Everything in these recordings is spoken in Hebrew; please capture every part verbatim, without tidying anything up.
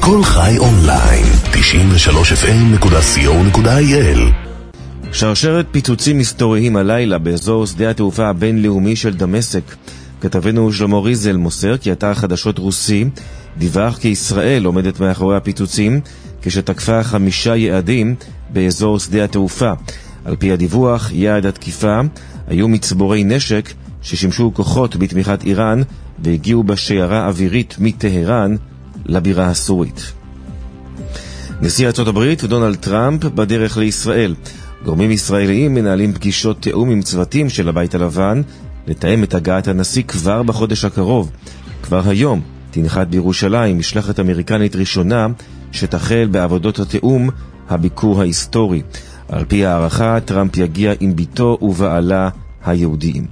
כל חי אונליין, תשעים ושלוש אף אם נקודה סי או נקודה איי אל. שרשרת פיצוצים היסטוריים הלילה באזור שדה התעופה הבינלאומי של דמשק. כתבנו שלמה ריזל מוסר כי אתר חדשות רוסי דיווח כי ישראל עומדת מאחורי הפיצוצים כשתקפה חמישה יעדים באזור שדה התעופה. על פי הדיווח, יעד התקיפה היו מצבורי נשק ששימשו כוחות בתמיכת איראן והגיעו בשיירה אווירית מטהרן לבירה הסורית. נשיא ארצות הברית ודונלד טראמפ בדרך לישראל. גורמים ישראליים מנהלים פגישות תאום עם צוותים של הבית הלבן לתאם את הגעת הנשיא כבר בחודש הקרוב. כבר היום תנחת בירושלים משלחת אמריקנית ראשונה שתחל בעבודות התאום הביקור ההיסטורי. על פי הערכה, טראמפ יגיע עם ביתו ובעלה היהודיים.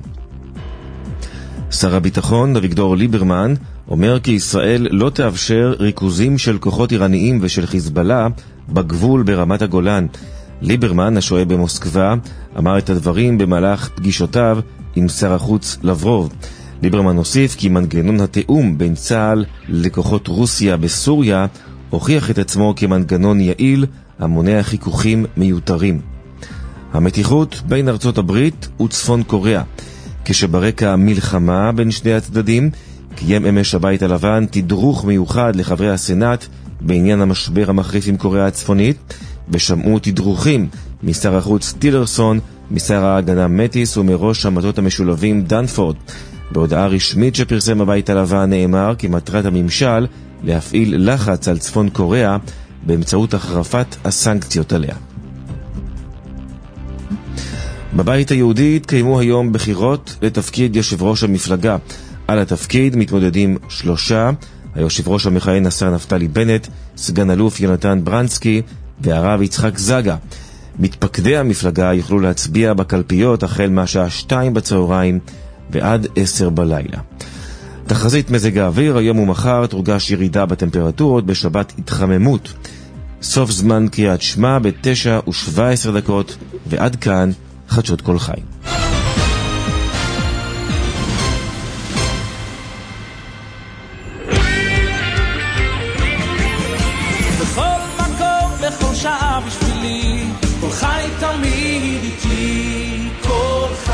שר הביטחון אביגדור ליברמן אומר כי ישראל לא תאפשר ריכוזים של כוחות איראניים ושל חיזבאללה בגבול ברמת הגולן. ליברמן, השוהה במוסקבה, אמר את הדברים במהלך פגישותיו עם שר החוץ לברוב. ליברמן הוסיף כי מנגנון התאום בין צה"ל לכוחות רוסיה בסוריה הוכיח את עצמו כמנגנון יעיל המונע חיכוכים מיותרים. המתיחות בין ארצות הברית וצפון קוריאה. כשברקע מלחמה בין שני הצדדים, קיים אמש הבית הלבן תדרוך מיוחד לחברי הסנאט בעניין המשבר המחריף עם קוריאה הצפונית, ושמעו תדרוכים משר החוץ טילרסון, משר ההגנה מטיס ומראש המטות המשולבים דנפורד. בהודעה רשמית שפרסם הבית הלבן נאמר כי מטרת הממשל להפעיל לחץ על צפון קוריאה באמצעות החרפת הסנקציות עליה. בבית היהודי התקיימו היום בחירות לתפקיד יושב ראש המפלגה. על התפקיד מתמודדים שלושה, היושב ראש המכהן השר נפתלי בנט, סגן אלוף יונתן ברנסקי והרב יצחק זגה. מתפקדי המפלגה יוכלו להצביע בקלפיות החל מהשעה שתיים בצהריים ועד עשר בלילה. תחזית מזג האוויר, היום ומחר תורגש ירידה בטמפרטורות, בשבת התחממות. סוף זמן קריאת שמע בתשע ושבע עשרה דקות, ועד כאן חדשות כל חי. בכל מקום, בכל שעה בשבילי, כל חי תמיד איתי, כל חי.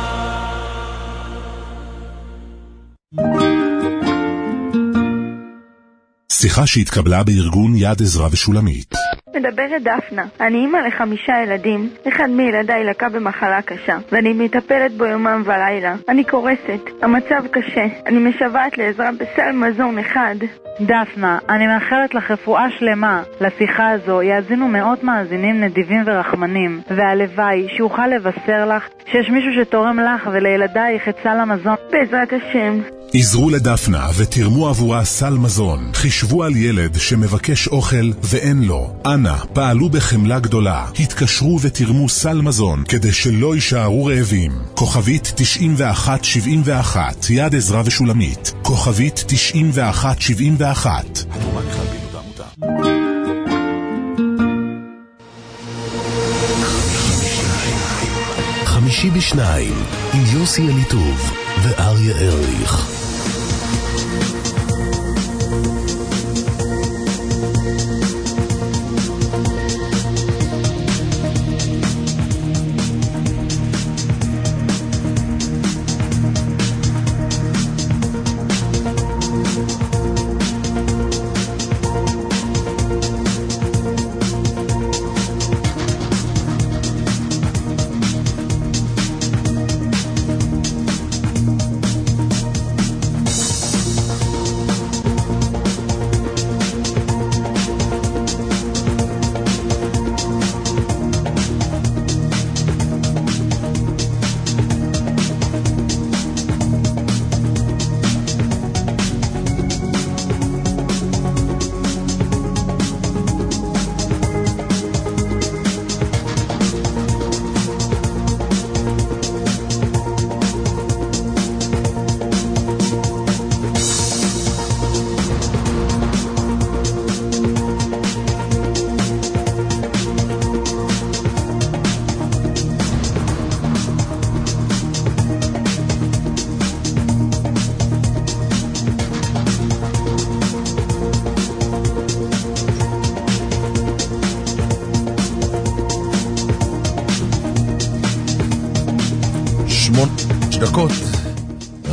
שיחה שהתקבלה בארגון יד עזרא ושולמית. מדברת דפנה. אני אימא לחמישה ילדים. אחד מילדיי לקה במחלה קשה, ואני מטפלת בו יומם ולילה. אני קורסת. המצב קשה. אני משוועת לעזרה בסל מזון אחד. דפנה, אני מאחלת לך רפואה שלמה. לשיחה הזו יאזינו מאות מאזינים נדיבים ורחמנים, והלוואי שיוכל לבשר לך שיש מישהו שתורם לך ולילדייך את סל המזון. בעזרת השם. עזרו לדפנה ותרמו עבורה סל מזון. חישבו על ילד שמבקש אוכל ואין לו. אנא, פעלו בחמלה גדולה. התקשרו ותרמו סל מזון כדי שלא יישארו רעבים. כוכבית תשעים ואחת שבעים ואחת, יד עזרא ושולמית. כוכבית תשעים ואחת שבעים ואחת. התרומה נכלל פעילות העמותה. חמישי בשניים עם יוסי אליטוב ואריה ארליך.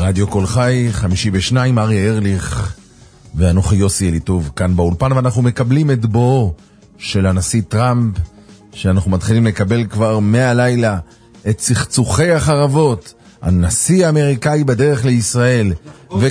רדיו כל חי, חמישי בשניים, אריה ארליך ואנוכי יוסי אליטוב כאן באולפן, ואנחנו מקבלים את בואו של הנשיא טראמפ, שאנחנו מתחילים לקבל כבר מהלילה את צחצוחי החרבות. הנשיא האמריקאי בדרך לישראל, ו...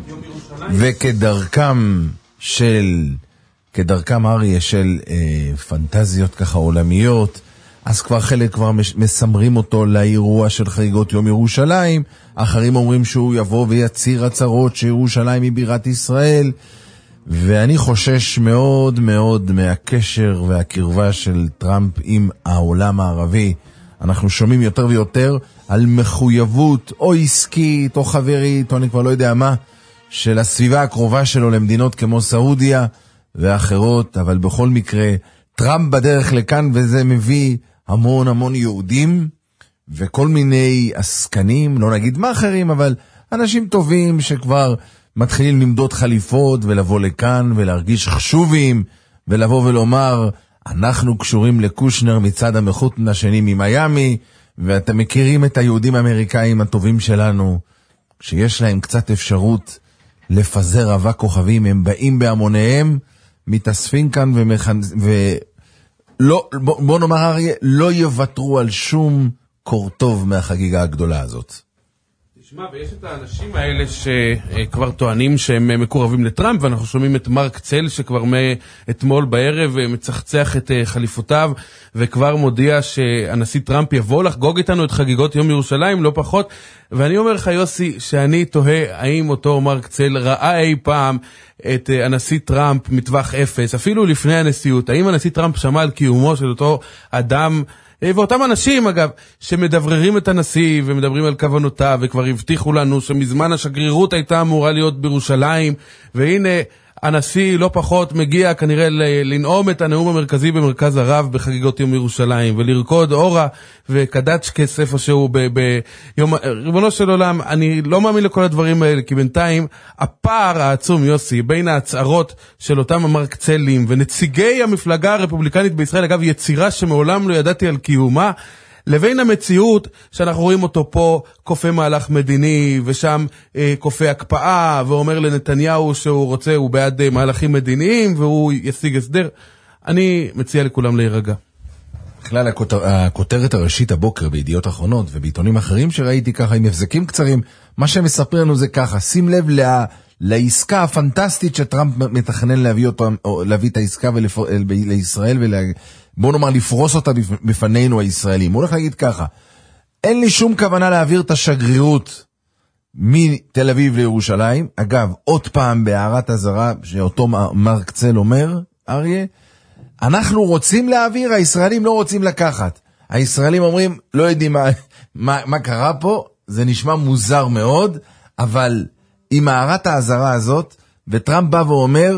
וכדרכם של כדרכם אריה של אה, פנטזיות ככה עולמיות, אז כבר חלק כבר מסמרים אותו לאירוע של חגיגות יום ירושלים, אחרים אומרים שהוא יבוא ויציר הצהרות שירושלים היא בירת ישראל, ואני חושש מאוד מאוד מהקשר והקרבה של טראמפ עם העולם הערבי. אנחנו שומעים יותר ויותר על מחויבות או עסקית או חברית או אני כבר לא יודע מה של הסביבה הקרובה שלו למדינות כמו סעודיה ואחרות, אבל בכל מקרה טראמפ בדרך לכאן, וזה מביא המון המון יהודים וכל מיני עסקנים, לא נגיד מאחרים, אבל אנשים טובים שכבר מתחילים למדוד חליפות ולבוא לכאן ולהרגיש חשובים ולבוא ולומר אנחנו קשורים לקושנר מצד המחותן השני ממיימי, ואתם מכירים את היהודים האמריקאים הטובים שלנו, שיש להם קצת אפשרות לפזר אבק כוכבים, הם באים בהמוניהם, מתאספים כאן ומכנ... ולא, בוא, בוא נאמר אריה, לא יוותרו על שום קורטוב מהחגיגה הגדולה הזאת. תשמע, ויש את האנשים האלה שכבר טוענים שהם מקורבים לטראמפ, ואנחנו שומעים את מרק צל שכבר מאתמול בערב מצחצח את חליפותיו, וכבר מודיע שהנשיא טראמפ יבוא לחגוג איתנו את חגיגות יום ירושלים, לא פחות. ואני אומר לך יוסי, שאני תוהה האם אותו מרק צל ראה אי פעם את הנשיא טראמפ מטווח אפס, אפילו לפני הנשיאות. האם הנשיא טראמפ שמע על קיומו של אותו אדם, ואותם אנשים אגב שמדבררים את הנשיא ומדברים על כוונותיו, וכבר הבטיחו לנו שמזמן השגרירות הייתה אמורה להיות בירושלים, והנה הנשיא לא פחות מגיע כנראה לנאום את הנאום המרכזי במרכז הרב בחגיגות יום ירושלים, ולרקוד אורה וקדש כסף איפשהו ביום ריבונו של עולם. אני לא מאמין לכל הדברים האלה, כי בינתיים הפער העצום יוסי בין ההצהרות של אותם המרקצלים ונציגי המפלגה הרפובליקנית בישראל, אגב יצירה שמעולם לא ידעתי על קיומה, לבין המציאות שאנחנו רואים אותו פה קופה מהלך מדיני, ושם אה, קופה הקפאה, ואומר לנתניהו שהוא רוצה, הוא בעד אה, מהלכים מדיניים, והוא ישיג הסדר. אני מציע לכולם להירגע. בכלל הכותר, הכותרת הראשית הבוקר בידיעות אחרונות ובעיתונים אחרים שראיתי ככה עם הבזקים קצרים, מה שהם מספרים לנו זה ככה, שים לב לה, לעסקה הפנטסטית שטראמפ מתכנן להביא, אותו, להביא את העסקה ולפ... לישראל ולה... בוא נאמר לפרוס אותה בפנינו הישראלים. הוא הולך להגיד ככה, אין לי שום כוונה להעביר את השגרירות מתל אביב לירושלים. אגב, עוד פעם בהערת הזרה שאותו מרק צל אומר, אריה, אנחנו רוצים להעביר, הישראלים לא רוצים לקחת. הישראלים אומרים, לא יודעים מה, מה, מה קרה פה, זה נשמע מוזר מאוד, אבל עם הערת ההזרה הזאת, וטראמפ בא ואומר,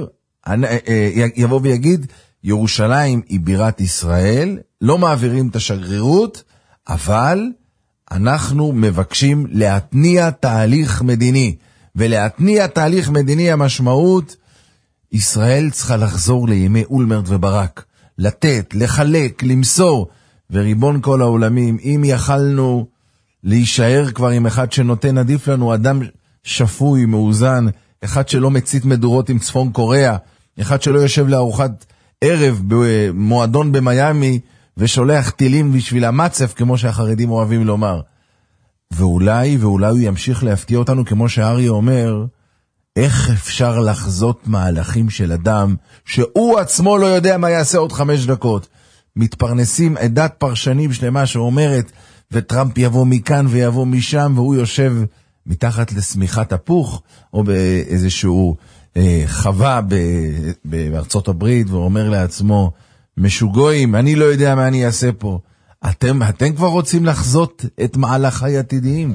יבוא ויגיד, ירושלים היא בירת ישראל, לא מעבירים את השגרירות, אבל אנחנו מבקשים להתניע תהליך מדיני, ולהתניע תהליך מדיני המשמעות, ישראל צריכה לחזור לימי אולמרט וברק, לתת, לחלק, למסור, וריבון כל העולמים, אם יכלנו להישאר כבר עם אחד שנותן, עדיף לנו אדם שפוי, מאוזן, אחד שלא מצית מדורות עם צפון קוריאה, אחד שלא יושב לארוחת ערב במועדון במיימי ושולח טילים בשביל המצף, כמו שהחרדים אוהבים לומר. ואולי, ואולי הוא ימשיך להפתיע אותנו, כמו שאריה אומר, איך אפשר לחזות מהלכים של אדם שהוא עצמו לא יודע מה יעשה עוד חמש דקות. מתפרנסים עדת פרשנים שלמה שאומרת, וטראמפ יבוא מכאן ויבוא משם, והוא יושב מתחת לסמיכת הפוך, או באיזשהו חווה בארצות הברית, ואומר לעצמו, משוגויים, אני לא יודע מה אני אעשה פה. אתם, אתם כבר רוצים לחזות את מהלכי עתידיים.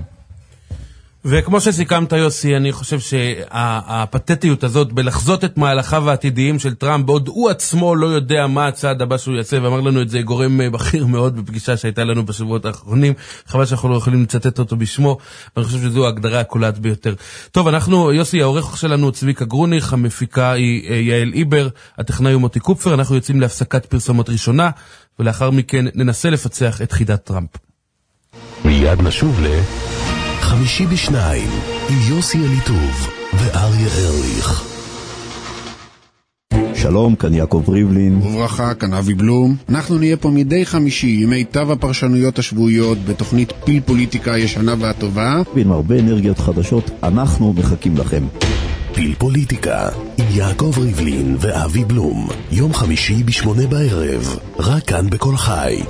וכמו שסיכמת יוסי, אני חושב שהפתטיות הזאת בלחזות את מהלכיו העתידיים של טראמפ, בעוד הוא עצמו לא יודע מה הצעד הבא שהוא יעשה, ואמר לנו את זה גורם בכיר מאוד בפגישה שהייתה לנו בשבועות האחרונים, חבל שאנחנו לא יכולים לצטט אותו בשמו, ואני חושב שזו ההגדרה הקולעת ביותר. טוב, אנחנו, יוסי, העורך שלנו צביקה גרוניך, המפיקה היא יעל איבר, הטכנאי הוא מוטי קופפר, אנחנו יוצאים להפסקת פרסומות ראשונה, ולאחר מכן ננסה לפצח את חידת טראמפ. מיד נשוב ל... חמישי בשניים, עם יוסי אליטוב ואריה ארליך. שלום, כאן יעקב ריבלין. וברכה, כאן אבי בלום. אנחנו נהיה פה מדי חמישי עם מיטב הפרשנויות השבועיות בתוכנית פיל פוליטיקה הישנה והטובה. ועם הרבה אנרגיות חדשות, אנחנו מחכים לכם. פיל פוליטיקה עם יעקב ריבלין ואבי בלום. יום חמישי בשמונה בערב, רק כאן בכל חי.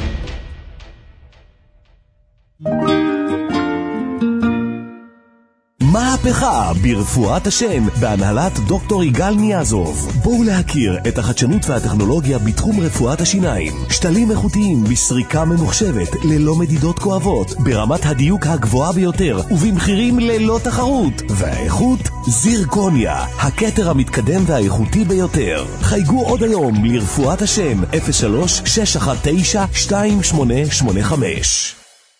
מהפכה ברפואת השן בהנהלת דוקטור יגאל ניאזוב. בואו להכיר את החדשנות והטכנולוגיה בתחום רפואת השיניים. שתלים איכותיים בסריקה ממוחשבת ללא מדידות כואבות, ברמת הדיוק הגבוהה ביותר ובמחירים ללא תחרות. והאיכות זירקוניה, הכתר המתקדם והאיכותי ביותר. חייגו עוד היום לרפואת השן אפס שלוש שש אחת תשע שתיים שמונה שמונה חמש.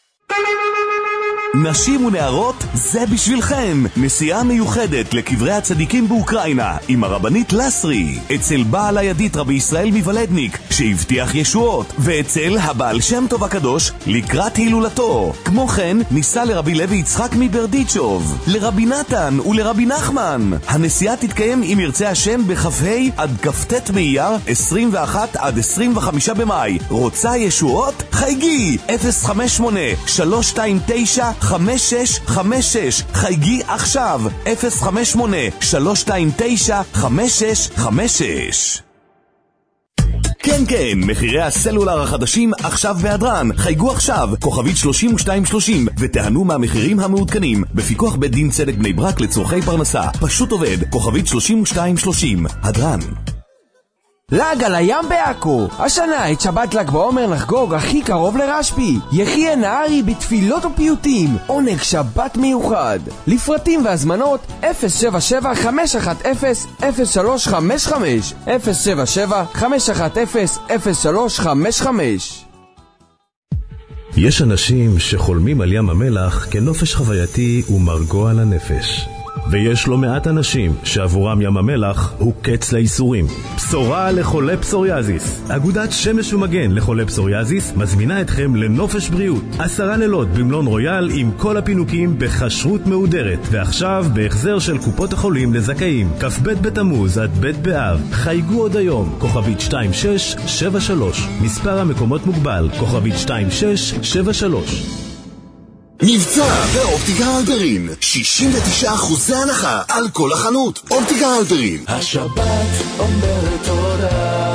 נשים ונערות, זה בשבילכם. נסיעה מיוחדת לקברי הצדיקים באוקראינה עם הרבנית לסרי, אצל בעל הידית רבי ישראל מבלדניק שהבטיח ישועות, ואצל הבעל שם טוב הקדוש לקראת הילולתו. כמו כן, ניסה לרבי לוי יצחק מברדיצ'וב, לרבי נתן ולרבי נחמן. הנסיעה תתקיים אם ירצה השם בכ"ה עד כ"ט באייר עשרים ואחת עד עשרים וחמישה במאי. רוצה ישועות? חייגי אפס חמש שמונה שלוש שתיים תשע חמש שש חמש שש. חייגי עכשיו אפס חמש שמונה שלוש שתיים תשע חמש שש חמש שש. כן כן, מחירי הסלולר החדשים עכשיו בהדרן. חייגו עכשיו כוכבית שלושים ושתיים שלושים ותענו מהמחירים המעודכנים בפיקוח בית דין צדק בני ברק לצורכי פרנסה. פשוט עובד, כוכבית שלושים ושתיים שלושים. הדרן. לג על הים בעכו. השנה את שבת לג בעומר נחגוג הכי קרוב לרשפי. יחיה נהרי בתפילות ופיוטים. עונג שבת מיוחד. לפרטים והזמנות אפס שבע שבע חמש אחת אפס אפס שלוש חמש חמש אפס שבע שבע חמש אחת אפס אפס שלוש חמש חמש. יש אנשים שחולמים על ים המלח כנופש חווייתי ומרגוע לנפש. ויש לא מעט אנשים שעבורם ים המלח הוא קץ לאיסורים. בשורה לחולי פסוריאזיס. אגודת שמש ומגן לחולי פסוריאזיס מזמינה אתכם לנופש בריאות. עשרה לילות במלון רויאל עם כל הפינוקים בחשרות מהודרת. ועכשיו בהחזר של קופות החולים לזכאים. כ"ב בתמוז עד ב' באב. חייגו עוד היום. כוכבית שתיים שש שבע שלוש. מספר המקומות מוגבל. כוכבית שתיים שש שבע שלוש. מבצע באופטיקה הלפרין, שישים ותשעה אחוזי הנחה על כל החנות. אופטיקה הלפרין. השבת אומרת תודה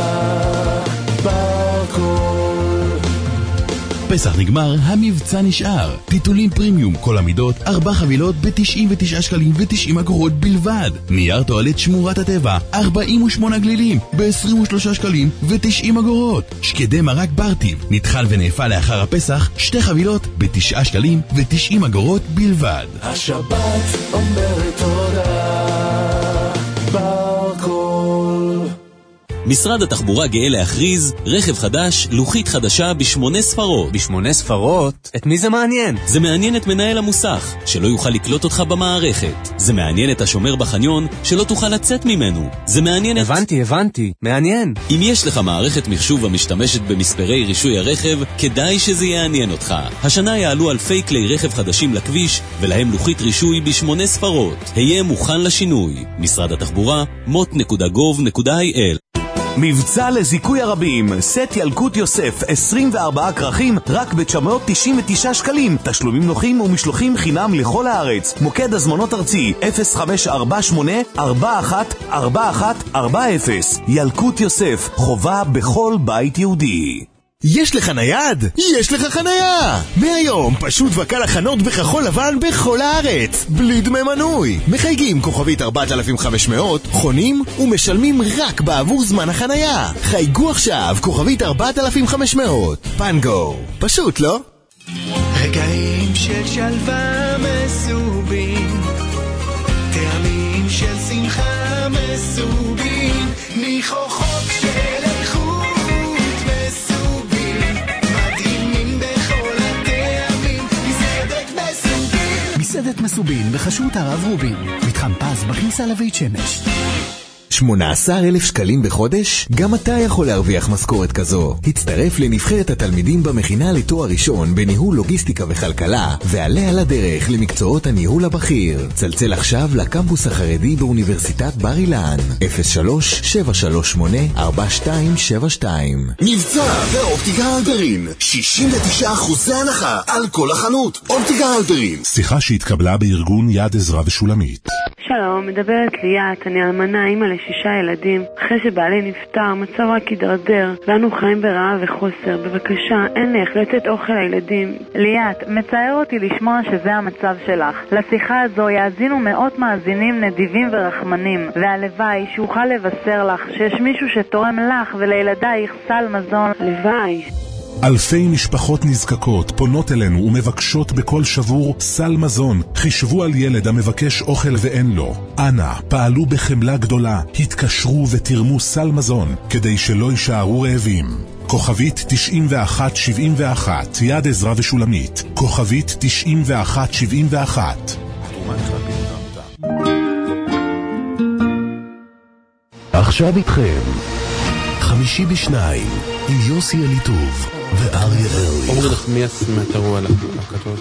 ברקול. פסח נגמר, המבצע נשאר. טיטולים פרימיום כל המידות, ארבע חבילות ב-תשעים ותשעה שקלים ו-תשעים אגורות בלבד. נייר טואלט שמורת הטבע, ארבעים ושמונה גלילים ב-עשרים ושלושה שקלים ו-תשעים אגורות. שקדי מרק ברטיב, נתחל ונאפה לאחר הפסח, שתי חבילות ב-תשעה שקלים ו-תשעים אגורות בלבד. השבת אומרת תודה ברקול. משרד התחבורה גאה להכריז רכב חדש, לוחית חדשה בשמונה ספרות. בשמונה ספרות? את מי זה מעניין? זה מעניין את מנהל המוסך, שלא יוכל לקלוט אותך במערכת. זה מעניין את השומר בחניון, שלא תוכל לצאת ממנו. זה מעניין את... הבנתי, הבנתי. מעניין. אם יש לך מערכת מחשוב המשתמשת במספרי רישוי הרכב, כדאי שזה יעניין אותך. השנה יעלו אלפי כלי רכב חדשים לכביש, ולהם לוחית רישוי בשמונה ספרות. היה מוכן לשינוי. משרד התחבורה, מוט נקודה גוב נקודה איי אל. מבצע לזיכוי הרבים, סט ילקוט יוסף עשרים וארבעה כרכים רק ב-תשע מאות תשעים ותשעה שקלים. תשלומים נוחים ומשלוחים חינם לכל הארץ. מוקד הזמנות ארצי אפס חמש ארבע שמונה ארבע אחת ארבע אחת ארבע אפס. ילקוט יוסף, חובה בכל בית יהודי. יש לך נייד? יש לך חנייה! מהיום פשוט וקל לחנות בכחול לבן בכל הארץ, בלי דמי מנוי. מחייגים כוכבית ארבעת אלפים וחמש מאות, חונים ומשלמים רק בעבור זמן החנייה. חייגו עכשיו כוכבית ארבעת אלפים וחמש מאות. פנגו. פשוט, לא? רגעים של שלווה מסובים, טעמים של שמחה מסובים, ניחוחות של מסעדת מסובין בחשות הרב רובין, מתחם פז בכניסה לבית שמש. שמונה עשר אלף שקלים בחודש? גם אתה יכול להרוויח משכורת כזו. הצטרף לנבחרת התלמידים במכינה לתואר ראשון בניהול לוגיסטיקה וכלכלה, ועלה על הדרך למקצועות הניהול הבכיר. צלצל עכשיו לקמפוס החרדי באוניברסיטת בר אילן. אפס שלוש שבע שלוש שמונה ארבע שתיים שבע שתיים. מבצע באופטיקה הלפרין, שישים ותשעה אחוז הנחה על כל החנות. אופטיקה הלפרין. שיחה שהתקבלה בארגון יד עזרא ושולמית. שלום, מדברת ליאת, אני אלמנה, אימא לשישה ילדים. אחרי שבעלי נפטר, מצב רק הידרדר, ואנו חיים ברעב וחוסר. בבקשה, אין לי איך לתת אוכל לילדים. ליאת, מצער אותי לשמוע שזה המצב שלך. לשיחה הזו יאזינו מאות מאזינים נדיבים ורחמנים, והלוואי שאוכל לבשר לך שיש מישהו שתורם לך ולילדייך סל מזון. לוואי. אלפי משפחות נזקקות פונות אלינו ומבקשות בכל שבור סל מזון. חישבו על ילד המבקש אוכל ואין לו. אנא, פעלו בחמלה גדולה, התקשרו ותרמו סל מזון כדי שלא יישארו רעבים. כוכבית תשעים ואחת שבעים ואחת, יד עזרא ושולמית. כוכבית תשעים ואחת שבעים ואחת. עכשיו איתכם חמישי בשניים עם יוסי אליטוב ואריה ארליך. עומרי נחמיאס מהתרוע על הכתוב.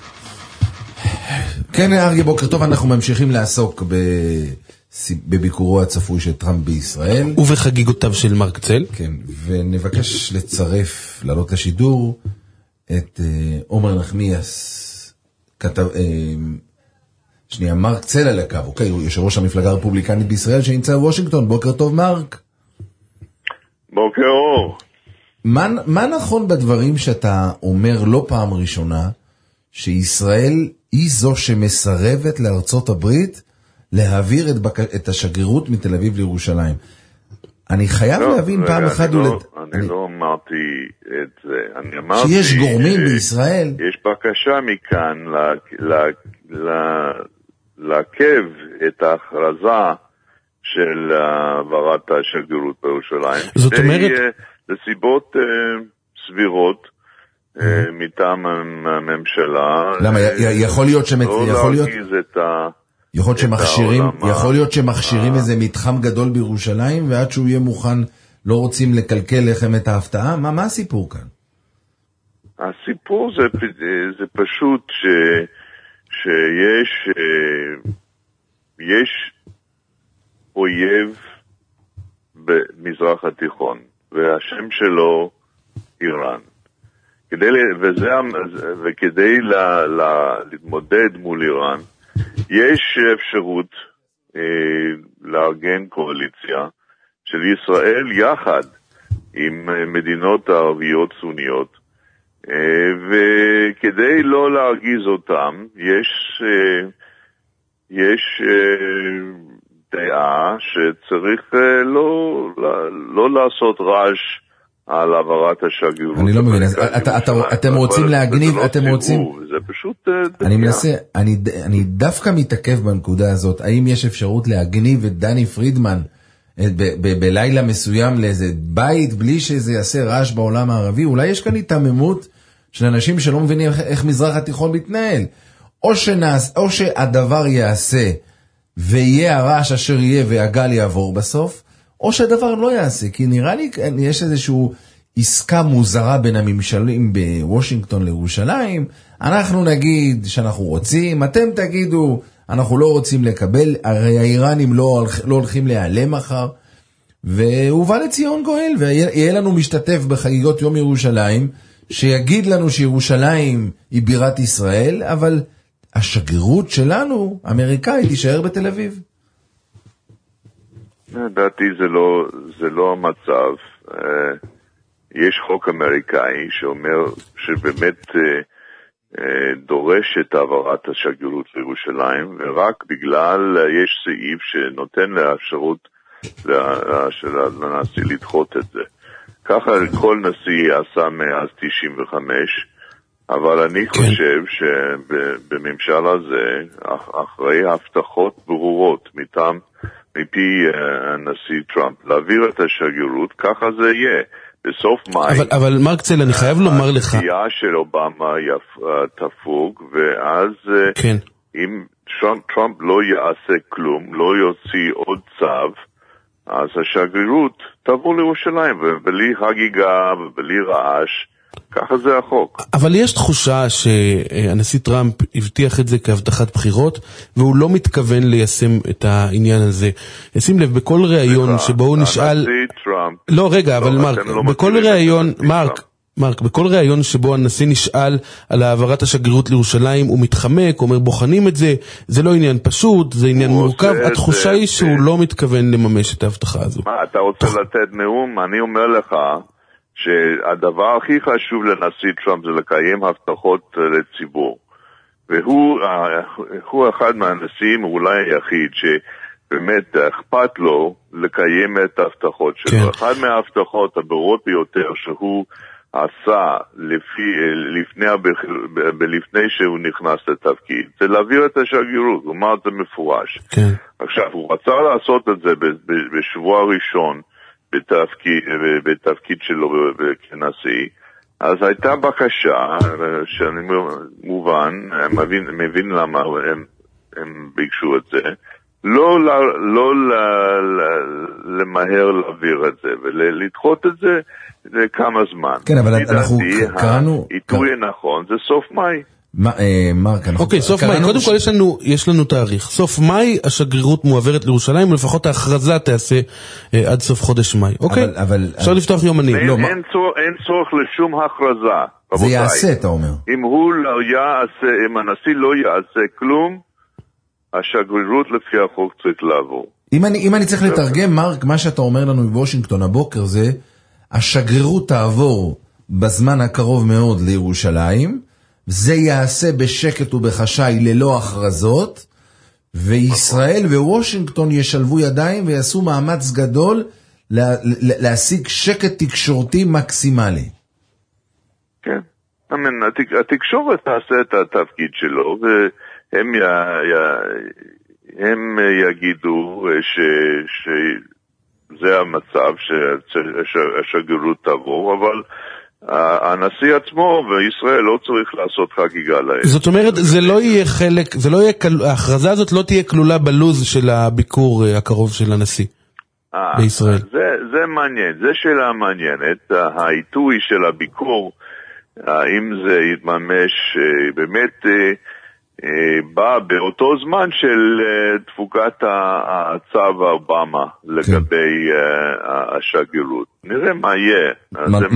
כן, אריה, בוקר טוב. אנחנו ממשיכים לעסוק בביקורו הצפוי של טראמפ בישראל ובחגיגותיו של מרק צל. כן, ונבקש לצרף, לעלות לשידור את עומר נחמיאס, כתב שנייה, מרק צל על הקו, אוקיי, הוא יושב ראש המפלגה הרפובליקנית בישראל שנמצא בוושינגטון. בוקר טוב, מרק. בוקר אור. מה, מה נכון בדברים שאתה אומר לא פעם ראשונה, שישראל היא זו שמסרבת לארצות הברית להעביר את, בק... את השגרירות מתל אביב לירושלים? אני חייב לא, להבין פעם אחת... לא, ולת... אני, אני לא אמרתי את זה. אני אמרתי... שיש גורמים ש... בישראל... יש בקשה מכאן לה... לה... לה... לעכב את ההכרזה של העברת השגרירות בירושלים. זאת אומרת... לסיבות uh, סבירות uh, מטעם הממשלה. למה? יכול להיות שמת... לא יכול להיות... להרגיז את ה... יכול להיות שמכשירים, יכול להיות שמכשירים איזה מתחם גדול בירושלים, ועד שהוא יהיה מוכן לא רוצים לקלקל לכם את ההפתעה? מה, מה הסיפור כאן? הסיפור זה, זה פשוט ש, שיש יש אויב במזרח התיכון, והשם שלו איראן. כדי, וזה, וכדי לה, לה, להתמודד מול איראן, יש אפשרות אה, לארגן קואליציה של ישראל יחד עם מדינות ערביות סוניות, אה, וכדי לא להרגיז אותם, יש, אה, יש אה, דעה שצריך אה, לא, לא, לא לעשות רעש על העברת השגרירות. אני לא מבין, אתם רוצים להגניב, אתם רוצים... זה פשוט... אני מנסה, אני דווקא מתעכב בנקודה הזאת, האם יש אפשרות להגניב את דני פרידמן בלילה מסוים לאיזה בית, בלי שזה יעשה רעש בעולם הערבי? אולי יש כאן התעממות של אנשים שלא מבינים איך מזרח התיכון מתנהל. או שהדבר יעשה, ויהיה הרעש אשר יהיה והגל יעבור בסוף, או שהדבר לא יעשה, כי נראה לי יש איזשהו עסקה מוזרה בין הממשלים בוושינגטון לירושלים. אנחנו נגיד שאנחנו רוצים, אתם תגידו אנחנו לא רוצים לקבל, הרי האיראנים לא, לא הולכים להיעלם מחר, והובא לציון גואל, ויהיה לנו משתתף בחגיגות יום ירושלים, שיגיד לנו שירושלים היא בירת ישראל, אבל השגרירות שלנו, אמריקאית, תישאר בתל אביב. לדעתי זה לא, זה לא המצב. יש חוק אמריקאי שאומר שבאמת דורש את העברת השגרירות לירושלים, ורק בגלל יש סעיף שנותן לאפשרות של הנשיא לדחות את זה. ככה כל נשיא עשה מאז תשעים וחמש, אבל אני חושב שבממשל הזה, אחרי הבטחות ברורות מטעם מפי הנשיא טראמפ, להעביר את השגרירות, ככה זה יהיה. בסוף מאי. אבל, אבל מרק צל, אני חייב לומר לך. התביעה של אובמה תפוג, ואז כן. אם טראמפ, טראמפ לא יעשה כלום, לא יוציא עוד צו, אז השגרירות תעבור לירושלים, ובלי חגיגה ובלי רעש, ככה זה החוק. אבל יש תחושה שהנשיא טראמפ הבטיח את זה כהבטחת בחירות, והוא לא מתכוון ליישם את העניין הזה. שים לב, בכל ראיון שבו הוא נשאל... הנשיא טראמפ... לא, רגע, אבל מרק, בכל ראיון... מרק, מרק, בכל ראיון שבו הנשיא נשאל על העברת השגרירות לירושלים, הוא מתחמק, אומר בוחנים את זה, זה לא עניין פשוט, זה עניין מורכב, התחושה היא שהוא לא מתכוון לממש את ההבטחה הזו. מה, אתה רוצה לתת נאום? אני אומר לך שהדבר הכי חשוב לנשיא טראמפ זה לקיים הבטחות לציבור. והוא הוא אחד מהנשיאים, אולי היחיד, שבאמת אכפת לו לקיים את ההבטחות שלו. כן. אחד מההבטחות הברורות ביותר שהוא עשה לפי, לפני, לפני שהוא נכנס לתפקיד, זה להעביר את השגרירות, הוא אמר את זה מפורש. כן. עכשיו, הוא רצה לעשות את זה בשבוע הראשון, בתפקיד, בתפקיד שלו כנשיא, אז הייתה בקשה, שאני מובן, מבין, מבין למה הם, הם ביקשו את זה, לא, לא למהר להעביר את זה, ולדחות את זה לכמה זמן. כן, אבל אנחנו קראנו... העיתוי נכון, זה סוף מאי. מרק, אנחנו... אוקיי, סוף מאי. קודם כל יש לנו, יש לנו תאריך. סוף מאי השגרירות מועברת לירושלים, ולפחות ההכרזה תעשה עד סוף חודש מאי. אוקיי? אפשר לפתוח יומנים. אין צורך לשום הכרזה. זה יעשה, אתה אומר. אם הוא לא יעשה, אם הנשיא לא יעשה כלום, השגרירות לפי החוק צריך לעבור. אם אני, אם אני צריך לתרגם, מרק, מה שאתה אומר לנו בוושינגטון הבוקר זה, השגרירות תעבור בזמן הקרוב מאוד לירושלים, זה יעשה בשקט ובחשאי ללא הכרזות, וישראל ווושינגטון ישלבו ידיים ויעשו מאמץ גדול לה, להשיג שקט תקשורתי מקסימלי. כן, התקשורת תעשה את התפקיד שלו, והם י, י, הם יגידו ש, שזה המצב שהשגרירות תעבור, אבל הנשיא עצמו וישראל לא צריך לעשות חגיגה להם. זאת אומרת, זה לא יהיה חלק, זה לא יהיה, ההכרזה הזאת לא תהיה כלולה בלוז של הביקור הקרוב של הנשיא בישראל. זה, זה מעניין, זה שאלה מעניינת, העיתוי של הביקור, האם זה יתממש באמת בא באותו זמן של תפוקת הצו אובמה לגבי השגרירות. נראה מה יהיה.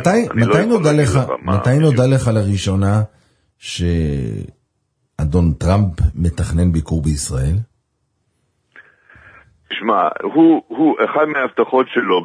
מתי נודע לך לראשונה שאדון טראמפ מתכנן ביקור בישראל? תשמע, הוא, הוא, אחד מההבטחות שלו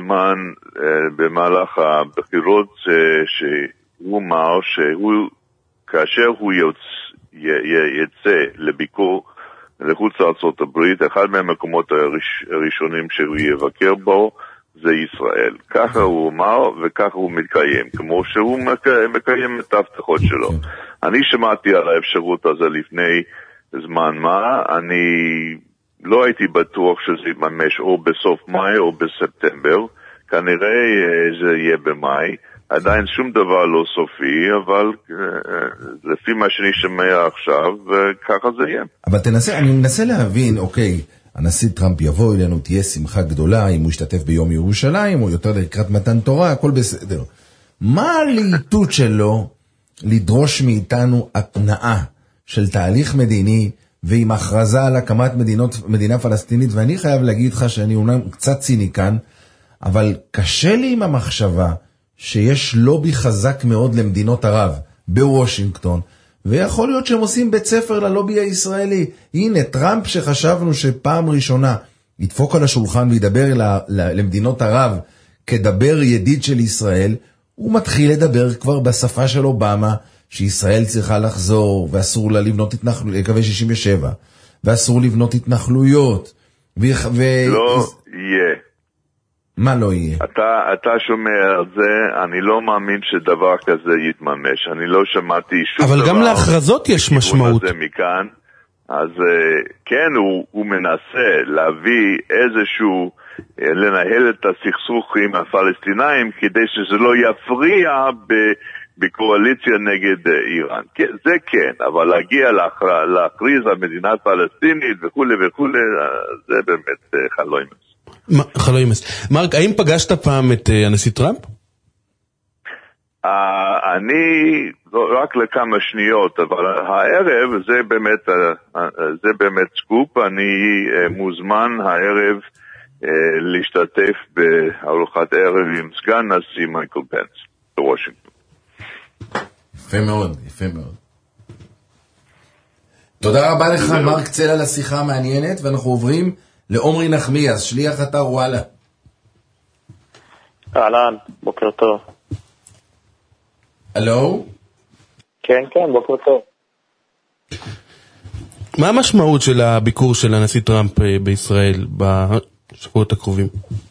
במהלך הבחירות שהוא אמר שהוא, כאשר הוא יוצא יצא לביקור לחוץ לארצות הברית, אחד מהמקומות הראשונים שהוא יבקר בו זה ישראל. ככה הוא אמר וככה הוא מתקיים, כמו שהוא מקיים את ההבטחות שלו. אני שמעתי על האפשרות הזה לפני זמן מה, אני לא הייתי בטוח שזה יתממש או בסוף מאי או בספטמבר, כנראה זה יהיה במאי. עדיין שום דבר לא סופי, אבל לפי מה שאני שומע עכשיו, ככה זה יהיה. אבל תנסה, אני מנסה להבין, אוקיי, הנשיא טראמפ יבוא אלינו, תהיה שמחה גדולה, אם הוא ישתתף ביום ירושלים, או יותר לקראת מתן תורה, הכל בסדר. מה הלהיטות שלו לדרוש מאיתנו התנאה של תהליך מדיני, ועם הכרזה על הקמת מדינות, מדינה פלסטינית, ואני חייב להגיד לך שאני אומנם קצת ציניקן, אבל קשה לי עם המחשבה, שיש לובי חזק מאוד למדינות ערב בוושינגטון, ויכול להיות שהם עושים בית ספר ללובי הישראלי. הנה, טראמפ שחשבנו שפעם ראשונה ידפוק על השולחן וידבר למדינות ערב כדבר ידיד של ישראל, הוא מתחיל לדבר כבר בשפה של אובמה, שישראל צריכה לחזור, ואסור לה לבנות התנחלויות, קווי שישים ושבע, ואסור לבנות התנחלויות. ו... לא יהיה. מה לא יהיה? אתה, אתה שומע על זה, אני לא מאמין שדבר כזה יתממש. אני לא שמעתי שום אבל דבר. אבל גם להכרזות יש משמעות. הזה מכאן. אז כן, הוא, הוא מנסה להביא איזשהו, לנהל את הסכסוך עם הפלסטינאים, כדי שזה לא יפריע ב, בקואליציה נגד איראן. כן, זה כן, אבל להגיע להכריז על מדינה פלסטינית וכו' וכו', זה באמת חלום. חלוי מס. מרק, האם פגשת פעם את הנשיא טראמפ? אני, רק לכמה שניות, אבל הערב זה באמת, זה באמת סקופ, אני מוזמן הערב להשתתף בארוחת ערב עם סגן נשיא מייקל פנס בוושינגטון. יפה מאוד, יפה מאוד. תודה רבה לך מרק צל על השיחה המעניינת, ואנחנו עוברים לעומרי נחמיאס, שליח אתר וואלה. אהלן, בוקר טוב. הלו? כן, כן, בוקר טוב. מה המשמעות של הביקור של הנשיא טראמפ בישראל בשבועות הקרובים?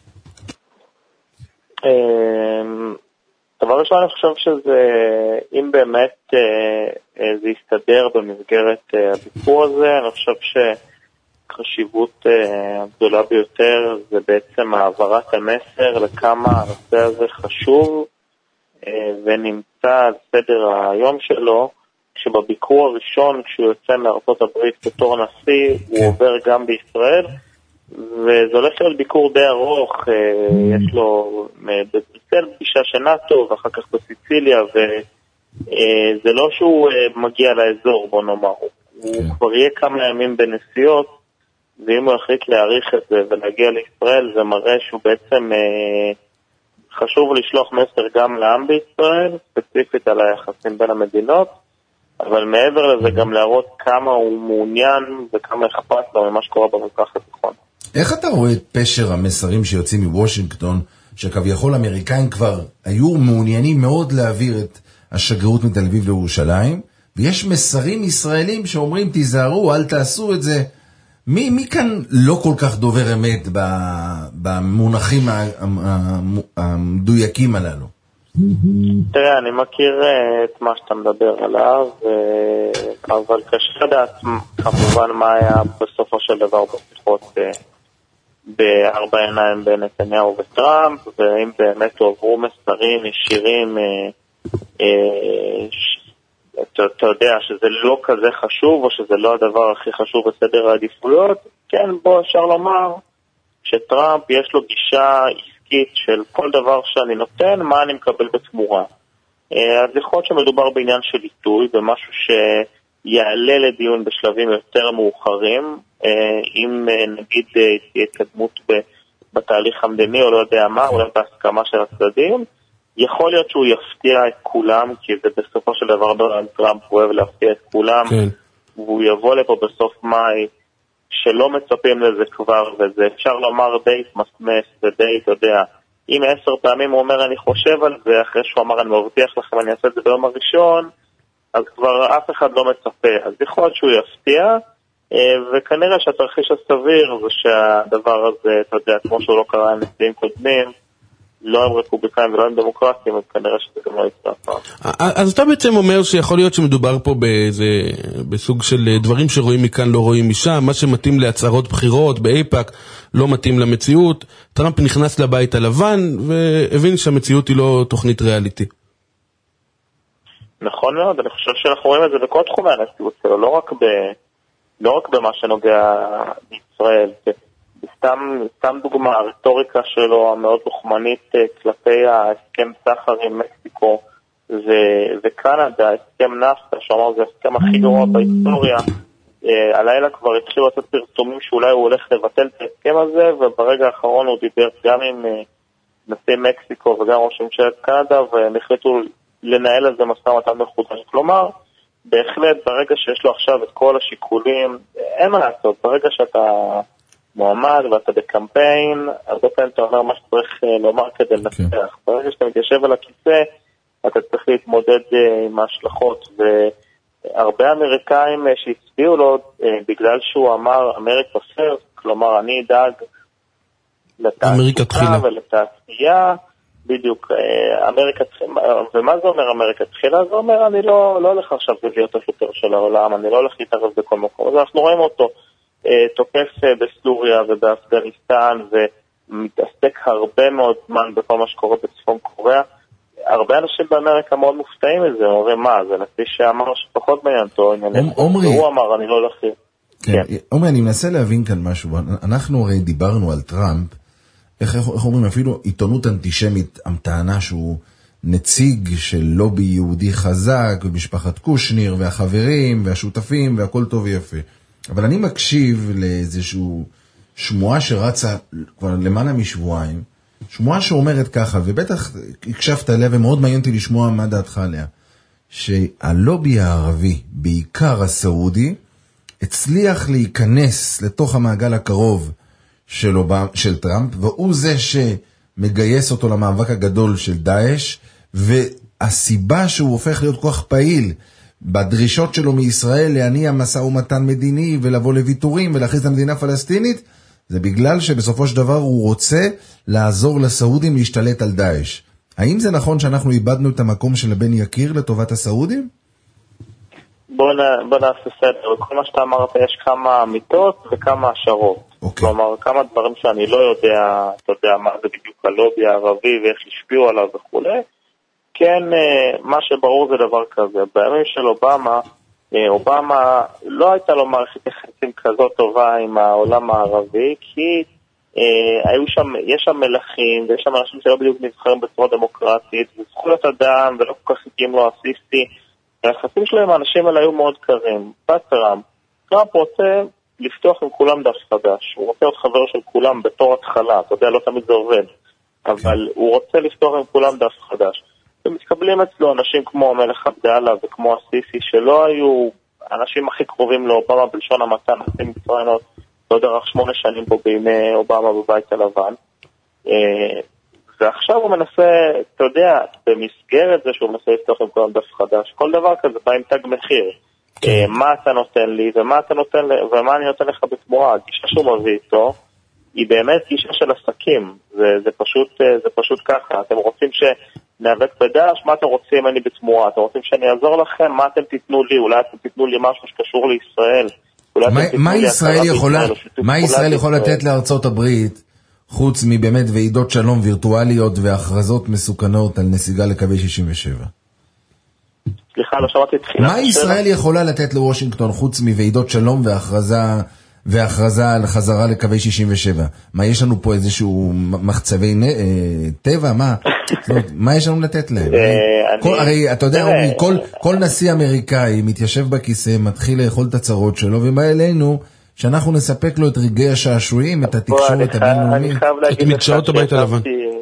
דבר ראשון, אני חושב שזה, אם באמת זה יסתדר במסגרת הביקור הזה, אני חושב שחשיבות הגדולה ביותר זה בעצם העברת המסר לכמה הנושא הזה חשוב ונמצא על סדר היום שלו, כשבביקור הראשון, כשהוא יוצא מארצות הברית בתור נשיא, הוא עובר גם בישראל, וזה הולך להיות ביקור די ארוך, יש לו בבריסל פגישה של נאטו, ואחר כך בסיציליה, וזה לא שהוא מגיע לאזור, בוא נאמר, הוא כבר יהיה כמה ימים בנסיעות, ואם הוא החליט להאריך את זה ולהגיע לישראל, זה מראה שהוא בעצם חשוב לשלוח מסר גם לעם בישראל, ספציפית על היחסים בין המדינות, אבל מעבר לזה גם להראות כמה הוא מעוניין וכמה אכפת לו ממה שקורה במזרח התיכון. איך אתה רואה את פשר המסרים שיוצאים מוושינגטון, שכביכול אמריקאים כבר היו מעוניינים מאוד להעביר את השגרירות מתל אביב לירושלים, ויש מסרים ישראלים שאומרים תיזהרו, אל תעשו את זה. מי, מי כאן לא כל כך דובר אמת במונחים המדויקים הללו? תראה, אני מכיר את מה שאתה מדבר עליו, אבל קשה לדעת כמובן מה היה בסופו של דבר בשיחות בארבע עיניים בין נתניהו וטראמפ, ואם באמת עוברו מסרים ישירים, אתה יודע שזה לא כזה חשוב, או שזה לא הדבר הכי חשוב בסדר העדיפויות, כן, בוא אפשר לומר שטראמפ יש לו גישה עסקית של כל דבר שאני נותן, מה אני מקבל בתמורה. אז יכול להיות שמדובר בעניין של עיתוי, במשהו שיעלה לדיון בשלבים יותר מאוחרים, אם נגיד תהיה התקדמות בתהליך המדיני, או לא יודע מה, אולי בהסכמה של הצדדים, יכול להיות שהוא יפתיע את כולם, כי זה בסופו של דבר דונלד טראמפ אוהב להפתיע את כולם, כן. והוא יבוא לפה בסוף מאי, שלא מצפים לזה כבר, וזה אפשר לומר די מסמס ודי, אתה יודע, אם עשר פעמים הוא אומר אני חושב על זה, אחרי שהוא אמר אני מבטיח לכם אני אעשה את זה ביום הראשון, אז כבר אף אחד לא מצפה, אז יכול להיות שהוא יפתיע, וכנראה שהתרחיש הסביר זה שהדבר הזה, אתה יודע, כמו שהוא לא קרה עם נשיאים קודמים, לא עם רפובליקאים ולא עם דמוקרטים, אז כנראה שזה גם לא יצטרף. אז אתה בעצם אומר שיכול להיות שמדובר פה באיזה, בסוג של דברים שרואים מכאן לא רואים משם, מה שמתאים להצהרות בחירות באיפאק לא מתאים למציאות. טראמפ נכנס לבית הלבן והבין שהמציאות היא לא תוכנית ריאליטי. נכון מאוד, אני חושב שאנחנו רואים את זה בכל תחומי הנשיאות שלו, לא רק ב, לא רק במה שנוגע בישראל, סתם, סתם דוגמה, הרטוריקה שלו המאוד לוחמנית כלפי ההסכם סחר עם מקסיקו ו- וקנדה, הסכם נפטה, שאמר זה ההסכם הכי גרוע בהיסטוריה. הלילה כבר התחילו לתת פרסומים שאולי הוא הולך לבטל את ההסכם הזה, וברגע האחרון הוא דיבר גם עם נשיא מקסיקו וגם ראש ממשלת קנדה, והם החליטו לנהל על זה משא ומתן מחודש. כלומר, בהחלט ברגע שיש לו עכשיו את כל השיקולים, אין מה לעשות, ברגע שאתה מועמד ואתה בקמפיין, הרבה פעמים אתה אומר מה שצריך לומר כדי לנצח. ברגע שאתה מתיישב על הכיסא, אתה צריך להתמודד עם ההשלכות, והרבה אמריקאים שהצביעו לו בגלל שהוא אמר אמריקה פרסט, כלומר אני אדאג לתעסוקה ולתעשייה, בדיוק, אמריקה תחילה, ומה זה אומר אמריקה תחילה? זה אומר אני לא, לא הולך עכשיו להיות השוטר של העולם, אני לא הולך להתערב בכל מקום, אז אנחנו רואים אותו תוקף בסוריה ובאפגניסטן ומתעסק הרבה מאוד זמן בכל מה שקורה בצפון קוריאה. הרבה אנשים באמריקה מאוד מופתעים מזה, אומרים מה, זה לפי שאמר שפחות מעניין אותו, והוא אמר אני לא הולך. עומרי, אני מנסה להבין כאן משהו, אנחנו הרי דיברנו על טראמפ איך, איך, איך אומרים, אפילו עיתונות אנטישמית, המטענה שהוא נציג של לובי יהודי חזק, ומשפחת קושניר, והחברים, והשותפים, והכל טוב ויפה. אבל אני מקשיב לאיזשהו שמועה שרצה כבר למעלה משבועיים, שמועה שאומרת ככה, ובטח הקשבת עליה, ומאוד מעניין אותי לשמוע מה דעתך עליה, שהלובי הערבי, בעיקר הסעודי, הצליח להיכנס לתוך המעגל הקרוב של, אובמה, של טראמפ, והוא זה שמגייס אותו למאבק הגדול של דאעש, והסיבה שהוא הופך להיות כוח פעיל בדרישות שלו מישראל להניע משא ומתן מדיני ולבוא לוויתורים ולהכריז את המדינה הפלסטינית, זה בגלל שבסופו של דבר הוא רוצה לעזור לסעודים להשתלט על דאעש. האם זה נכון שאנחנו איבדנו את המקום של הבן יקיר לטובת הסעודים? בוא, נ, בוא נעשה סדר. כל מה שאתה אמרת, יש כמה אמיתות וכמה השערות. Okay. כלומר, כמה דברים שאני לא יודע, אתה יודע מה זה בדיוק הלובי הערבי ואיך השפיעו עליו וכו'. כן, מה שברור זה דבר כזה. בימים של אובמה, אובמה לא הייתה לו מערכת יחסים כזאת טובה עם העולם הערבי, כי אה, היו שם, יש שם מלכים, ויש שם אנשים שלא בדיוק נבחרים בצורה דמוקרטית, וזכויות אדם, ולא כל כך הגיעים לו אסיסטי. היחסים שלהם, האנשים האלה היו מאוד קרים. בטראמפ, טראמפ רוצה לפתוח עם כולם דף חדש. הוא רוצה להיות חבר של כולם בתור התחלה, אתה יודע, לא תמיד זה עובד. אבל הוא רוצה לפתוח עם כולם דף חדש. ומתקבלים אצלו אנשים כמו המלך עבדאללה וכמו הסיסי, שלא היו האנשים הכי קרובים לאובמה בלשון המעטה, נשיא מצרים לא דרך שמונה שנים פה בימי אובמה בבית הלבן. ועכשיו הוא מנסה, אתה יודע, במסגרת זה שהוא מנסה לפתוח עם כולם דף חדש, כל דבר כזה בא עם תג מחיר. מה אתה נותן לי ומה אתה נותן לי, ומה אני נותן לך בתמורה. הגישה שהוא מביא איתו היא באמת גישה של עסקים. זה, זה פשוט, זה פשוט ככה. אתם רוצים שנאבק בדאעש, מה אתם רוצים אני בתמורה? אתם רוצים שאני אעזור לכם? מה אתם תיתנו לי? אולי אתם תיתנו לי משהו שקשור לישראל. מה ישראל יכולה, מה ישראל יכול לתת לארצות הברית, חוץ מבאמת ועידות שלום וירטואליות והכרזות מסוכנות על נסיגה לקווי שישים ושבע? סליחה, לא שמעתי תחילה. מה ישראל יכולה לתת לוושינגטון חוץ מוועידות שלום והכרזה והכרזה על חזרה לקווי שישים ושבע? מה, יש לנו פה איזשהו מחצבי טבע? מה? מה יש לנו לתת להם? הרי אתה יודע, כל נשיא אמריקאי מתיישב בכיסא, מתחיל לאכול את הצרות שלו, ובא אלינו שאנחנו נספק לו את רגעי השעשועים, את התקשורת הבינלאומית, את מדשאות הבית הלבן.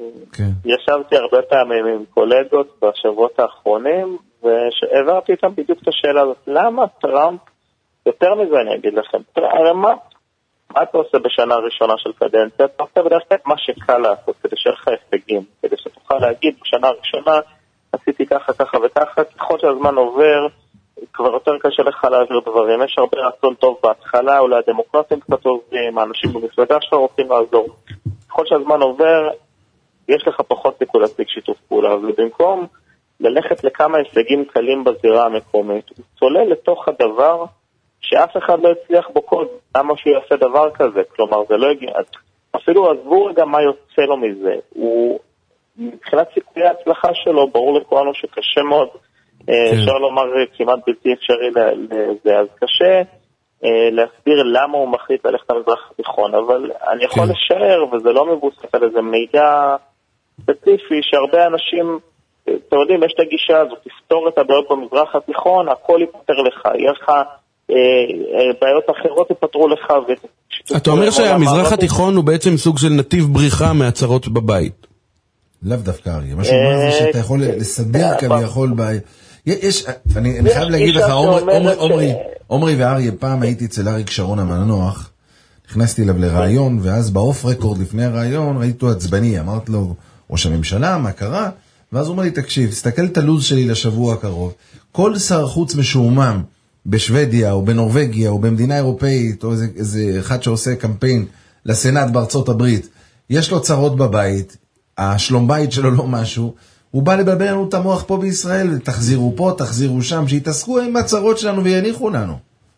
ישבתי הרבה פעמים עם קולגות בשבועות האחרונים, והעברתי איתם בדיוק את השאלה הזאת, למה טראמפ, יותר מזה אני אגיד לכם, הרי מה, מה אתה עושה בשנה הראשונה של קדנציה? אתה עושה בדרך כלל מה שקל לעשות, כדי שיהיה לך הישגים, כדי שתוכל להגיד בשנה הראשונה, עשיתי ככה, ככה וככה, ככל שהזמן עובר, כבר יותר קשה לך להעביר דברים, יש הרבה רצון טוב בהתחלה, אולי הדמוקרטים קצת עובדים, האנשים במפלגה שלך רוצים לעזור. ככל שהזמן עובר, יש לך פחות סיכוי להשיג שיתוף פעולה, ובמקום ללכת לכמה הישגים קלים בזירה המקומית, הוא צולל לתוך הדבר שאף אחד לא הצליח בו קוד, למה שהוא יעשה דבר כזה, כלומר זה לא הגיע, אפילו עזבו רגע מה יוצא לו מזה, הוא מבחינת סיכויי ההצלחה שלו, ברור לכולנו שקשה מאוד, אפשר לומר כמעט בלתי אפשרי לזה, אז קשה להסביר למה הוא מחליט ללכת למזרח התיכון, אבל אני יכול לשער, וזה לא מבוסס על איזה מידע ספציפי, שהרבה אנשים, אתם יודעים, יש את הגישה הזאת, תפתור את הבעיות במזרח התיכון, הכל ייפטר לך, יהיה לך בעיות אחרות ייפטרו לך. אתה אומר שהמזרח התיכון הוא בעצם סוג של נתיב בריחה מהצרות בבית. לאו דווקא אריה, מה שאומר זה שאתה יכול לסדר כביכול בעיה. יש, אני חייב להגיד לך, עומרי ואריה, פעם הייתי אצל אריק שרון המנוח, נכנסתי אליו לרעיון, ואז באוף רקורד לפני הרעיון, ראיתי אותו עצבני, אמרת לו, ראש הממשלה, מה קרה? ואז הוא אומר לי, תקשיב, תסתכל את הלוז שלי לשבוע הקרוב, כל שר חוץ משועמם, בשוודיה או בנורווגיה או במדינה אירופאית, או איזה, איזה אחד שעושה קמפיין לסנאט בארצות הברית, יש לו צרות בבית, השלום בית שלו לא משהו, הוא בא לבלבל לנו את המוח פה בישראל, תחזירו פה, תחזירו שם, שיתעסקו עם הצרות שלנו ויניחו לנו.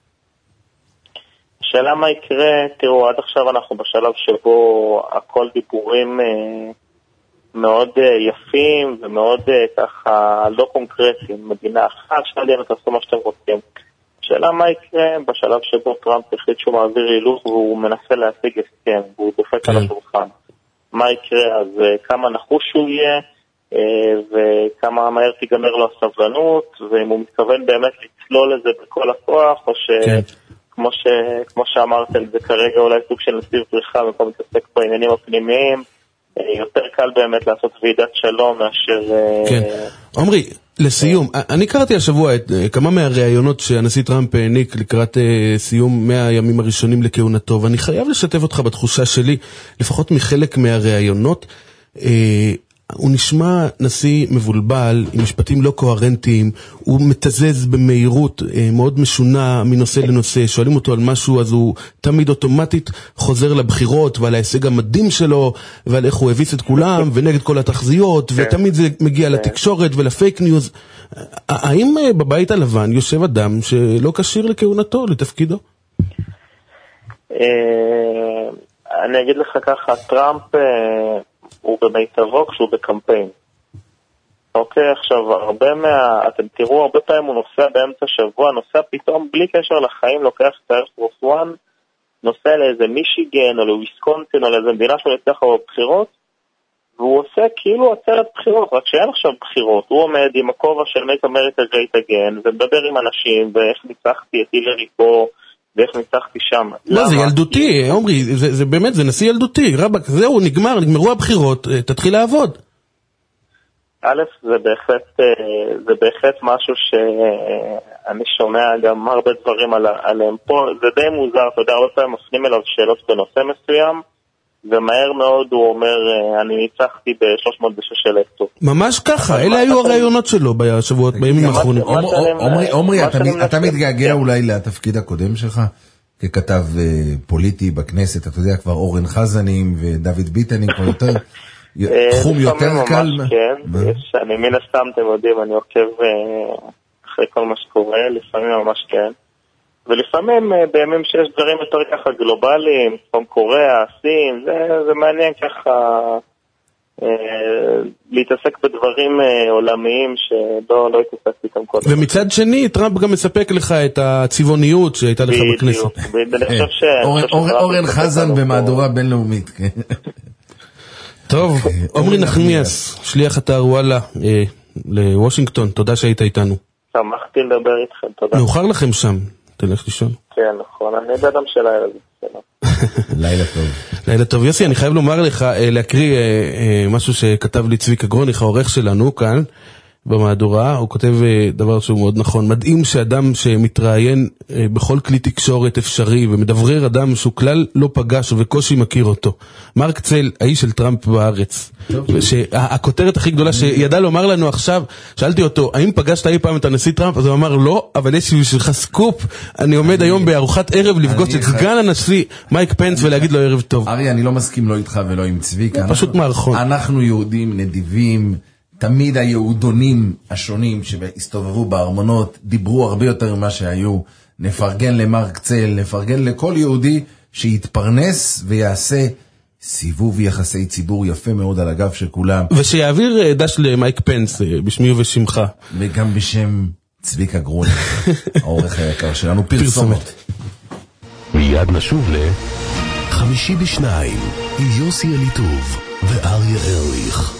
שאלה מה יקרה, תראו, עד עכשיו אנחנו בשלב שבו הכל דיבורים אה, מאוד אה, יפים ומאוד אה, ככה לא קונקרטיים, מדינה אחת, שאלה תעשו מה שאתם רוצים. שאלה מה יקרה בשלב שבו טראמפ החליט שהוא מעביר הילוך והוא מנסה להשיג הסכם, והוא דופק על השולחן. מה יקרה, אז כמה נחוש הוא יהיה, וכמה מהר תיגמר לו הסבלנות, ואם הוא מתכוון באמת לצלול לזה בכל הכוח, או שכמו ש... כמו שאמרתם, זה כרגע אולי סוג של נסיב פריחה, במקום להתעסק בעניינים הפנימיים, יותר קל באמת לעשות ועידת שלום מאשר... כן. עומרי, לסיום, אני קראתי השבוע את כמה מהראיונות שהנשיא טראמפ העניק לקראת סיום מאה הימים הראשונים לכהונתו, ואני חייב לשתף אותך בתחושה שלי, לפחות מחלק מהראיונות, הוא נשמע נשיא מבולבל, עם משפטים לא קוהרנטיים, הוא מתזז במהירות מאוד משונה מנושא לנושא, שואלים אותו על משהו, אז הוא תמיד אוטומטית חוזר לבחירות, ועל ההישג המדהים שלו, ועל איך הוא הביס את כולם, ונגד כל התחזיות, ותמיד זה מגיע לתקשורת ולפייק ניוז. האם בבית הלבן יושב אדם שלא קשיר לכהונתו, לתפקידו? אני אגיד לך ככה, טראמפ... הוא במיטבו כשהוא בקמפיין. אוקיי, עכשיו, הרבה מה... אתם תראו, הרבה פעמים הוא נוסע באמצע שבוע, נוסע פתאום בלי קשר לחיים, לוקח את הארפורס וואן, נוסע לאיזה מישיגן או לוויסקונסין או לאיזה מדינה שהוא יצליח לו בבחירות, והוא עושה כאילו עצרת בחירות, רק שאין עכשיו בחירות. הוא עומד עם הכובע של Make America Great Again, ומדבר עם אנשים, ואיך ניצחתי את הילרי פה, ואיך ניצחתי שם. לא, זה ילדותי, עומרי, זה באמת, זה נשיא ילדותי, רבק, זהו, נגמר, נגמרו הבחירות, תתחיל לעבוד. א', זה בהחלט, זה בהחלט משהו שאני שומע גם הרבה דברים עליהם פה, זה די מוזר, אתה יודע, הרבה פעמים מפנים אליו שאלות בנושא מסוים, ומהר מאוד הוא אומר, אני ניצחתי ב-שלוש מאות ושש אלקטור. ממש ככה, אלה היו הרעיונות שלו בשבועות, בימים האחרונים. עומרי, אתה מתגעגע אולי לתפקיד הקודם שלך, ככתב פוליטי בכנסת, אתה יודע, כבר אורן חזנים ודוד ביטנים, כבר יותר, תחום יותר קל. כן, אני מן הסתם, אתם יודעים, אני עוקב אחרי כל מה שקורה, לפעמים ממש כן. ולפעמים בימים שיש דברים יותר ככה גלובליים, כמו קוריאה, סין, זה, זה מעניין ככה אה, להתעסק בדברים אה, עולמיים שלא לא התעסקתי איתם קודם. ומצד שני, טראמפ גם מספק לך את הצבעוניות שהייתה לך בכנסת. בדיוק, אורן חזן במהדורה בינלאומית. טוב, עומרי נחמיאס, שליח אתר וואלה לוושינגטון, תודה שהיית איתנו. שמחתי לדבר איתכם, תודה. מאוחר לכם שם. תלך לישון. כן, נכון, אני יודע גם של הילד. לילה טוב. לילה טוב. יוסי, אני חייב לומר לך, להקריא משהו שכתב לי צביקה גרוניך, העורך שלנו כאן, במהדורה, הוא כותב דבר שהוא מאוד נכון, מדהים שאדם שמתראיין בכל כלי תקשורת אפשרי ומדברר אדם שהוא כלל לא פגש ובקושי מכיר אותו. מרק צל, האיש של טראמפ בארץ, שהכותרת הכי גדולה שידע לומר לנו עכשיו, שאלתי אותו, האם פגשת אי פעם את הנשיא טראמפ? אז הוא אמר לא, אבל יש בשבילך סקופ, אני עומד היום בארוחת ערב לפגוש את סגן הנשיא מייק פנס ולהגיד לו ערב טוב. ארי, אני לא מסכים לא איתך ולא עם צביקה. פשוט מערכון. אנחנו יהודים נדיבים, תמיד היהודונים השונים שהסתובבו בארמונות דיברו הרבה יותר ממה שהיו. נפרגן למרק צל, נפרגן לכל יהודי שיתפרנס ויעשה סיבוב יחסי ציבור יפה מאוד על הגב של כולם. ושיעביר דש למייק פנס בשמי ובשמך. וגם בשם צביקה גרוני, העורך היקר שלנו, פרסומת. מיד נשוב לחמישי בשניים עם יוסי אליטוב ואריה ארליך.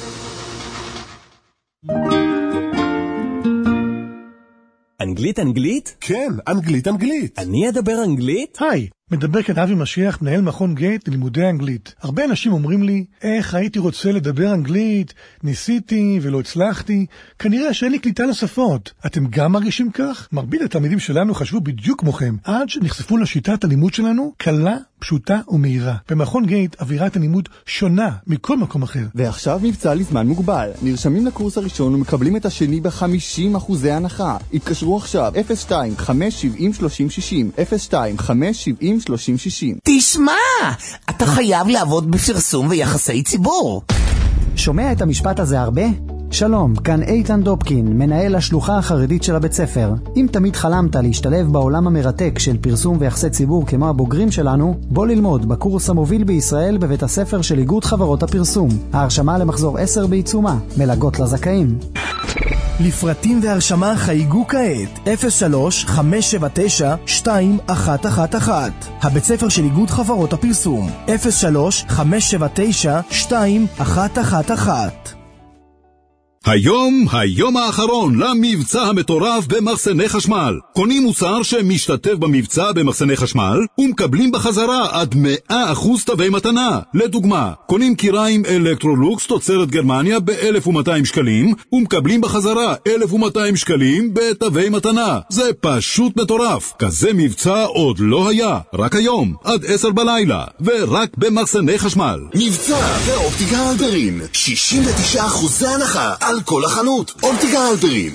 אנגלית אנגלית? כן, אנגלית אנגלית. אני אדבר אנגלית? היי, מדבר כאן אבי משיח, מנהל מכון גייט ללימודי אנגלית. הרבה אנשים אומרים לי, איך הייתי רוצה לדבר אנגלית, ניסיתי ולא הצלחתי, כנראה שאין לי קליטה לשפות. אתם גם מרגישים כך? מרבית התלמידים שלנו חשבו בדיוק כמוכם, עד שנחשפו לשיטת הלימוד שלנו, קלה, פשוטה ומהירה. במכון גייט אווירת הלימוד שונה מכל מקום אחר. ועכשיו מבצע לזמן מוגבל. נרשמים לקורס הראשון ומקבלים את השני ב-חמישים אחוזי הנחה. התקשרו עכשיו אפס שתיים חמש שבעים שלושים שישים אפס שתיים חמש שבעים שלושים שישים. תשמע, אתה חייב לעבוד בפרסום ויחסי ציבור. שומע את המשפט הזה הרבה? שלום, כאן איתן דופקין, מנהל השלוחה החרדית של הבית ספר. אם תמיד חלמת להשתלב בעולם המרתק של פרסום ויחסי ציבור כמו הבוגרים שלנו, בוא ללמוד בקורס המוביל בישראל בבית הספר של איגוד חברות הפרסום. ההרשמה למחזור עשר בעיצומה, מלגות לזכאים. לפרטים והרשמה חייגו כעת אפס שלוש חמש שבע תשע שתיים אחת אחת אחת. הבית ספר של איגוד חברות הפרסום אפס שלוש חמש שבע תשע שתיים אחת אחת אחת. היום, היום האחרון למבצע המטורף במחסני חשמל. קונים מוצר שמשתתף במבצע במחסני חשמל ומקבלים בחזרה עד מאה אחוז תווי מתנה. לדוגמה, קונים קיריים אלקטרולוקס תוצרת גרמניה ב-אלף ומאתיים שקלים ומקבלים בחזרה אלף ומאתיים שקלים בתווי מתנה. זה פשוט מטורף. כזה מבצע עוד לא היה. רק היום, עד עשר בלילה, ורק במחסני חשמל. מבצע באופטיקה הלפרין, שישים ותשעה אחוז הנחה על כל החנות. אופטיקה הלפרין.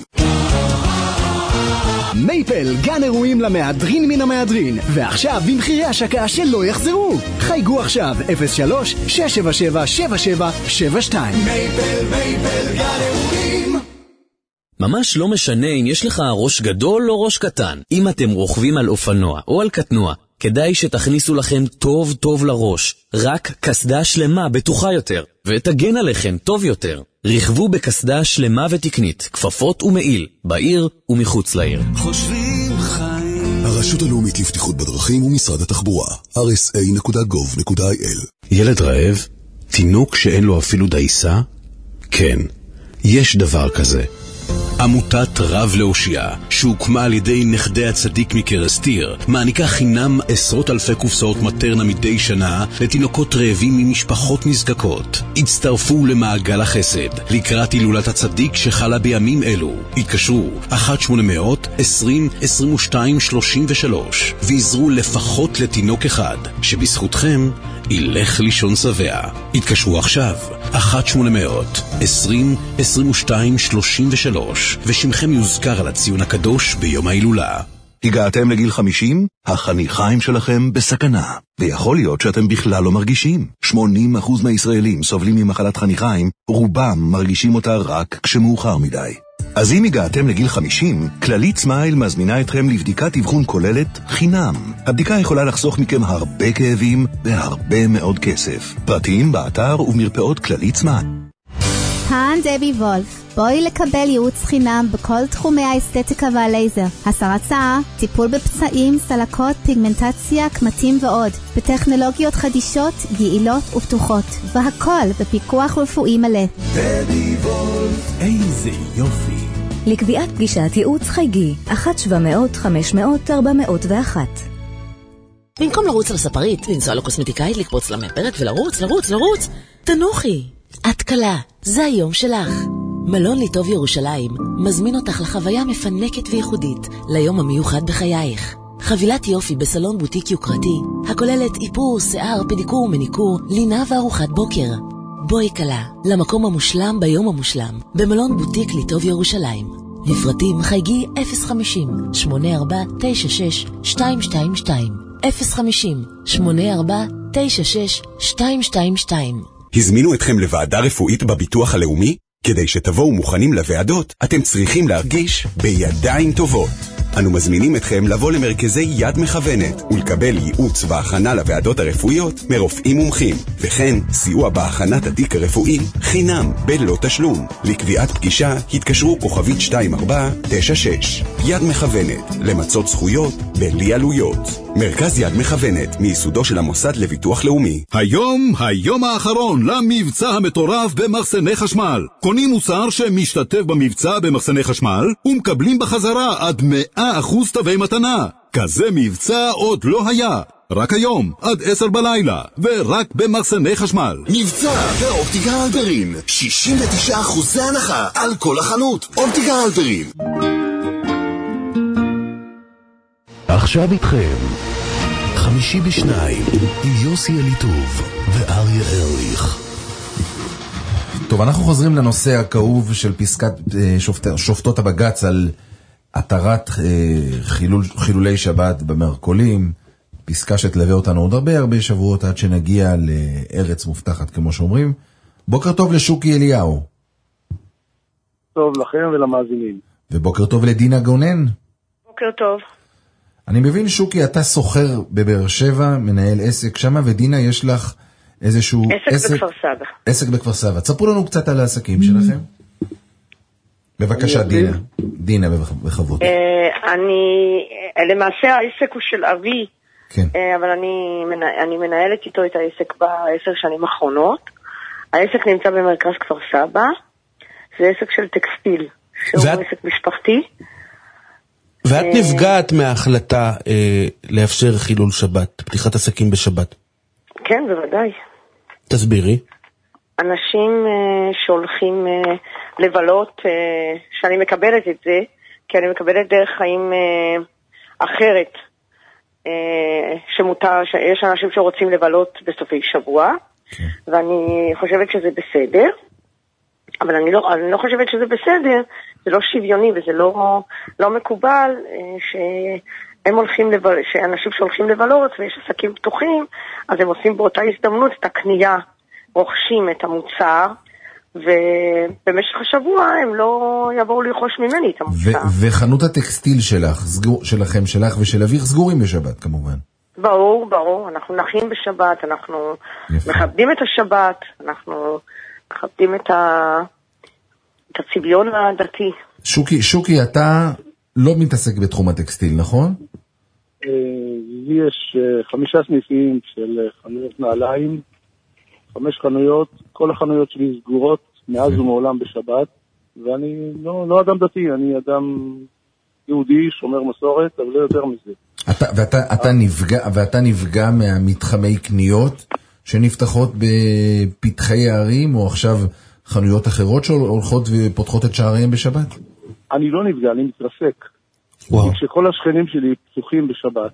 מייפל, גן אירועים למהדרין מן המהדרין, ועכשיו במחירי השקה שלא יחזרו. חייגו עכשיו אפס שלוש שש שבע שבע שבע שבע שבע שתיים. מייפל, מייפל, גן אירועים. ממש לא משנה אם יש לך ראש גדול או ראש קטן. אם אתם רוכבים על אופנוע או על קטנוע, כדאי שתכניסו לכם טוב טוב לראש. רק קסדה שלמה בטוחה יותר, ותגן עליכם טוב יותר. רכבו בקסדה שלמה ותקנית, כפפות ומעיל, בעיר ומחוץ לעיר. חושבים חיים. הרשות הלאומית לבטיחות בדרכים ומשרד התחבורה, אר אס איי נקודה גוב נקודה איי אל. ילד רעב? תינוק שאין לו אפילו דייסה? כן, יש דבר כזה. עמותת רב להושיע, שהוקמה על ידי נכדי הצדיק מקרסטיר, מעניקה חינם עשרות אלפי קופסאות מטרנה מדי שנה לתינוקות רעבים ממשפחות נזקקות. הצטרפו למעגל החסד לקראת הילולת הצדיק שחלה בימים אלו. התקשרו אחת שמונה מאות עשרים עשרים ושתיים שלושים ושלוש ויזרו לפחות לתינוק אחד, שבזכותכם ילך לישון שבע. התקשרו עכשיו אחת שמונה מאות עשרים עשרים ושתיים שלושים ושלוש ושמכם יוזכר על הציון הקדוש ביום ההילולה. הגעתם לגיל חמישים? החניכיים שלכם בסכנה, ויכול להיות שאתם בכלל לא מרגישים. שמונים אחוז מהישראלים סובלים ממחלת חניכיים, רובם מרגישים אותה רק כשמאוחר מדי. אז אם הגעתם לגיל חמישים, כללית סמייל מזמינה אתכם לבדיקת אבחון כוללת חינם. הבדיקה יכולה לחסוך מכם הרבה כאבים והרבה מאוד כסף. פרטים באתר ובמרפאות כללית סמייל. כאן דבי וולף. בואי לקבל ייעוץ חינם בכל תחומי האסתטיקה והלייזר, הסרת שיער, טיפול בפצעים, סלקות, פיגמנטציה, קמטים ועוד, בטכנולוגיות חדישות, יעילות ופתוחות, והכל בפיקוח רפואי מלא. דבי וולף, איזה יופי. לקביעת פגישת ייעוץ חייגי אחת שבע מאות חמש מאות ארבע מאות ואחת. במקום לרוץ לספרית, לנסוע לקוסמטיקאית, לקפוץ למאפרת ולרוץ, לרוץ, לרוץ, תנוחי. את קלה, זה היום שלך. מלון ליטוב ירושלים מזמין אותך לחוויה מפנקת וייחודית ליום המיוחד בחייך. חבילת יופי בסלון בוטיק יוקרתי הכוללת איפור, שיער, פדיקור ומניקור, לינה וארוחת בוקר. בואי קלה למקום המושלם ביום המושלם במלון בוטיק ליטוב ירושלים. לפרטים חייגי אפס חמישים שמונה ארבע תשע שש שתיים שתיים שתיים אפס חמישים שמונה ארבע תשע שש שתיים שתיים שתיים. הזמינו אתכם לוועדה רפואית בביטוח הלאומי? כדי שתבואו מוכנים לוועדות, אתם צריכים להרגיש בידיים טובות. אנו מזמינים אתכם לבוא למרכזי יד מכוונת ולקבל ייעוץ והכנה לוועדות הרפואיות מרופאים מומחים, וכן סיוע בהכנת התיק הרפואי חינם בלא תשלום. לקביעת פגישה התקשרו כוכבית שתיים ארבע תשע שש. יד מכוונת, למצות זכויות בלי עלויות. מרכז יד מכוונת, מייסודו של המוסד לביטוח לאומי. היום, היום האחרון למבצע המטורף במחסני חשמל. קונים מוצר שמשתתף במבצע במחסני חשמל ומקבלים בחזרה עד מאה אחוז תווי מתנה. כזה מבצע עוד לא היה. רק היום, עד עשר בלילה, ורק במחסני חשמל. מבצע באופטיקה הלפרין, שישים ותשעה אחוז הנחה על כל החנות. אופטיקה הלפרין. עכשיו איתכם חמישי בשניים עם יוסי אליטוב ואריה ארליך. טוב, אנחנו חוזרים לנושא הכאוב של פסקת שופט, שופטות הבגץ על התרת חילול, חילולי שבת במרכולים, פסקה שתלווה אותנו עוד הרבה הרבה שבועות עד שנגיע לארץ מובטחת כמו שאומרים. בוקר טוב לשוקי אליהו. טוב לכם ולמאזינים. ובוקר טוב לדינה גונן. בוקר טוב. אני מבין שוקי, אתה סוחר בבאר שבע, מנהל עסק שמה, ודינה יש לך איזשהו עסק, עסק בכפר סבא. עסק בכפר סבא. תספרו לנו קצת על העסקים שלכם. בבקשה, דינה. דינה, בכבוד. אני, למעשה העסק הוא של אבי, אבל אני מנהלת איתו את העסק בעשר שנים האחרונות. העסק נמצא במרכז כפר סבא, זה עסק של טקסטיל, שהוא עסק משפחתי. ואת נפגעת מההחלטה לאפשר חילול שבת, פתיחת עסקים בשבת? כן, בוודאי. תסבירי. אנשים שהולכים לבלות, שאני מקבלת את זה, כי אני מקבלת דרך חיים אחרת, שמותר, שיש אנשים שרוצים לבלות בסופי שבוע, ואני חושבת שזה בסדר, אבל אני לא, אני לא חושבת שזה בסדר, זה לא שוויוני וזה לא, לא מקובל, שהם הולכים לבלות, שאנשים שהולכים לבלות ויש עסקים פתוחים, אז הם עושים באותה הזדמנות את הקנייה, רוכשים את המוצר, ובמשך השבוע הם לא יבואו לרכוש ממני את המוצר. וחנות הטקסטיל שלך, שלכם, שלך ושל אביך סגורים בשבת כמובן. ברור, ברור, אנחנו נחים בשבת, אנחנו מכבדים את השבת, אנחנו מכבדים את, ה... את הצביון הדתי. שוקי, שוקי, אתה לא מתעסק בתחום הטקסטיל, נכון? לי יש חמישה סניפים של חנויות נעליים, חמש חנויות, כל החנויות שלי סגורות מאז ומעולם בשבת, ואני לא, לא אדם דתי, אני אדם יהודי, שומר מסורת, אבל לא יותר מזה. אתה, ואתה, אתה נפגע, ואתה נפגע מהמתחמי קניות שנפתחות בפתחי הערים, או עכשיו חנויות אחרות שהולכות ופותחות את שעריהם בשבת? אני לא נפגע, אני מתרסק. וואו. כשכל השכנים שלי פתוחים בשבת,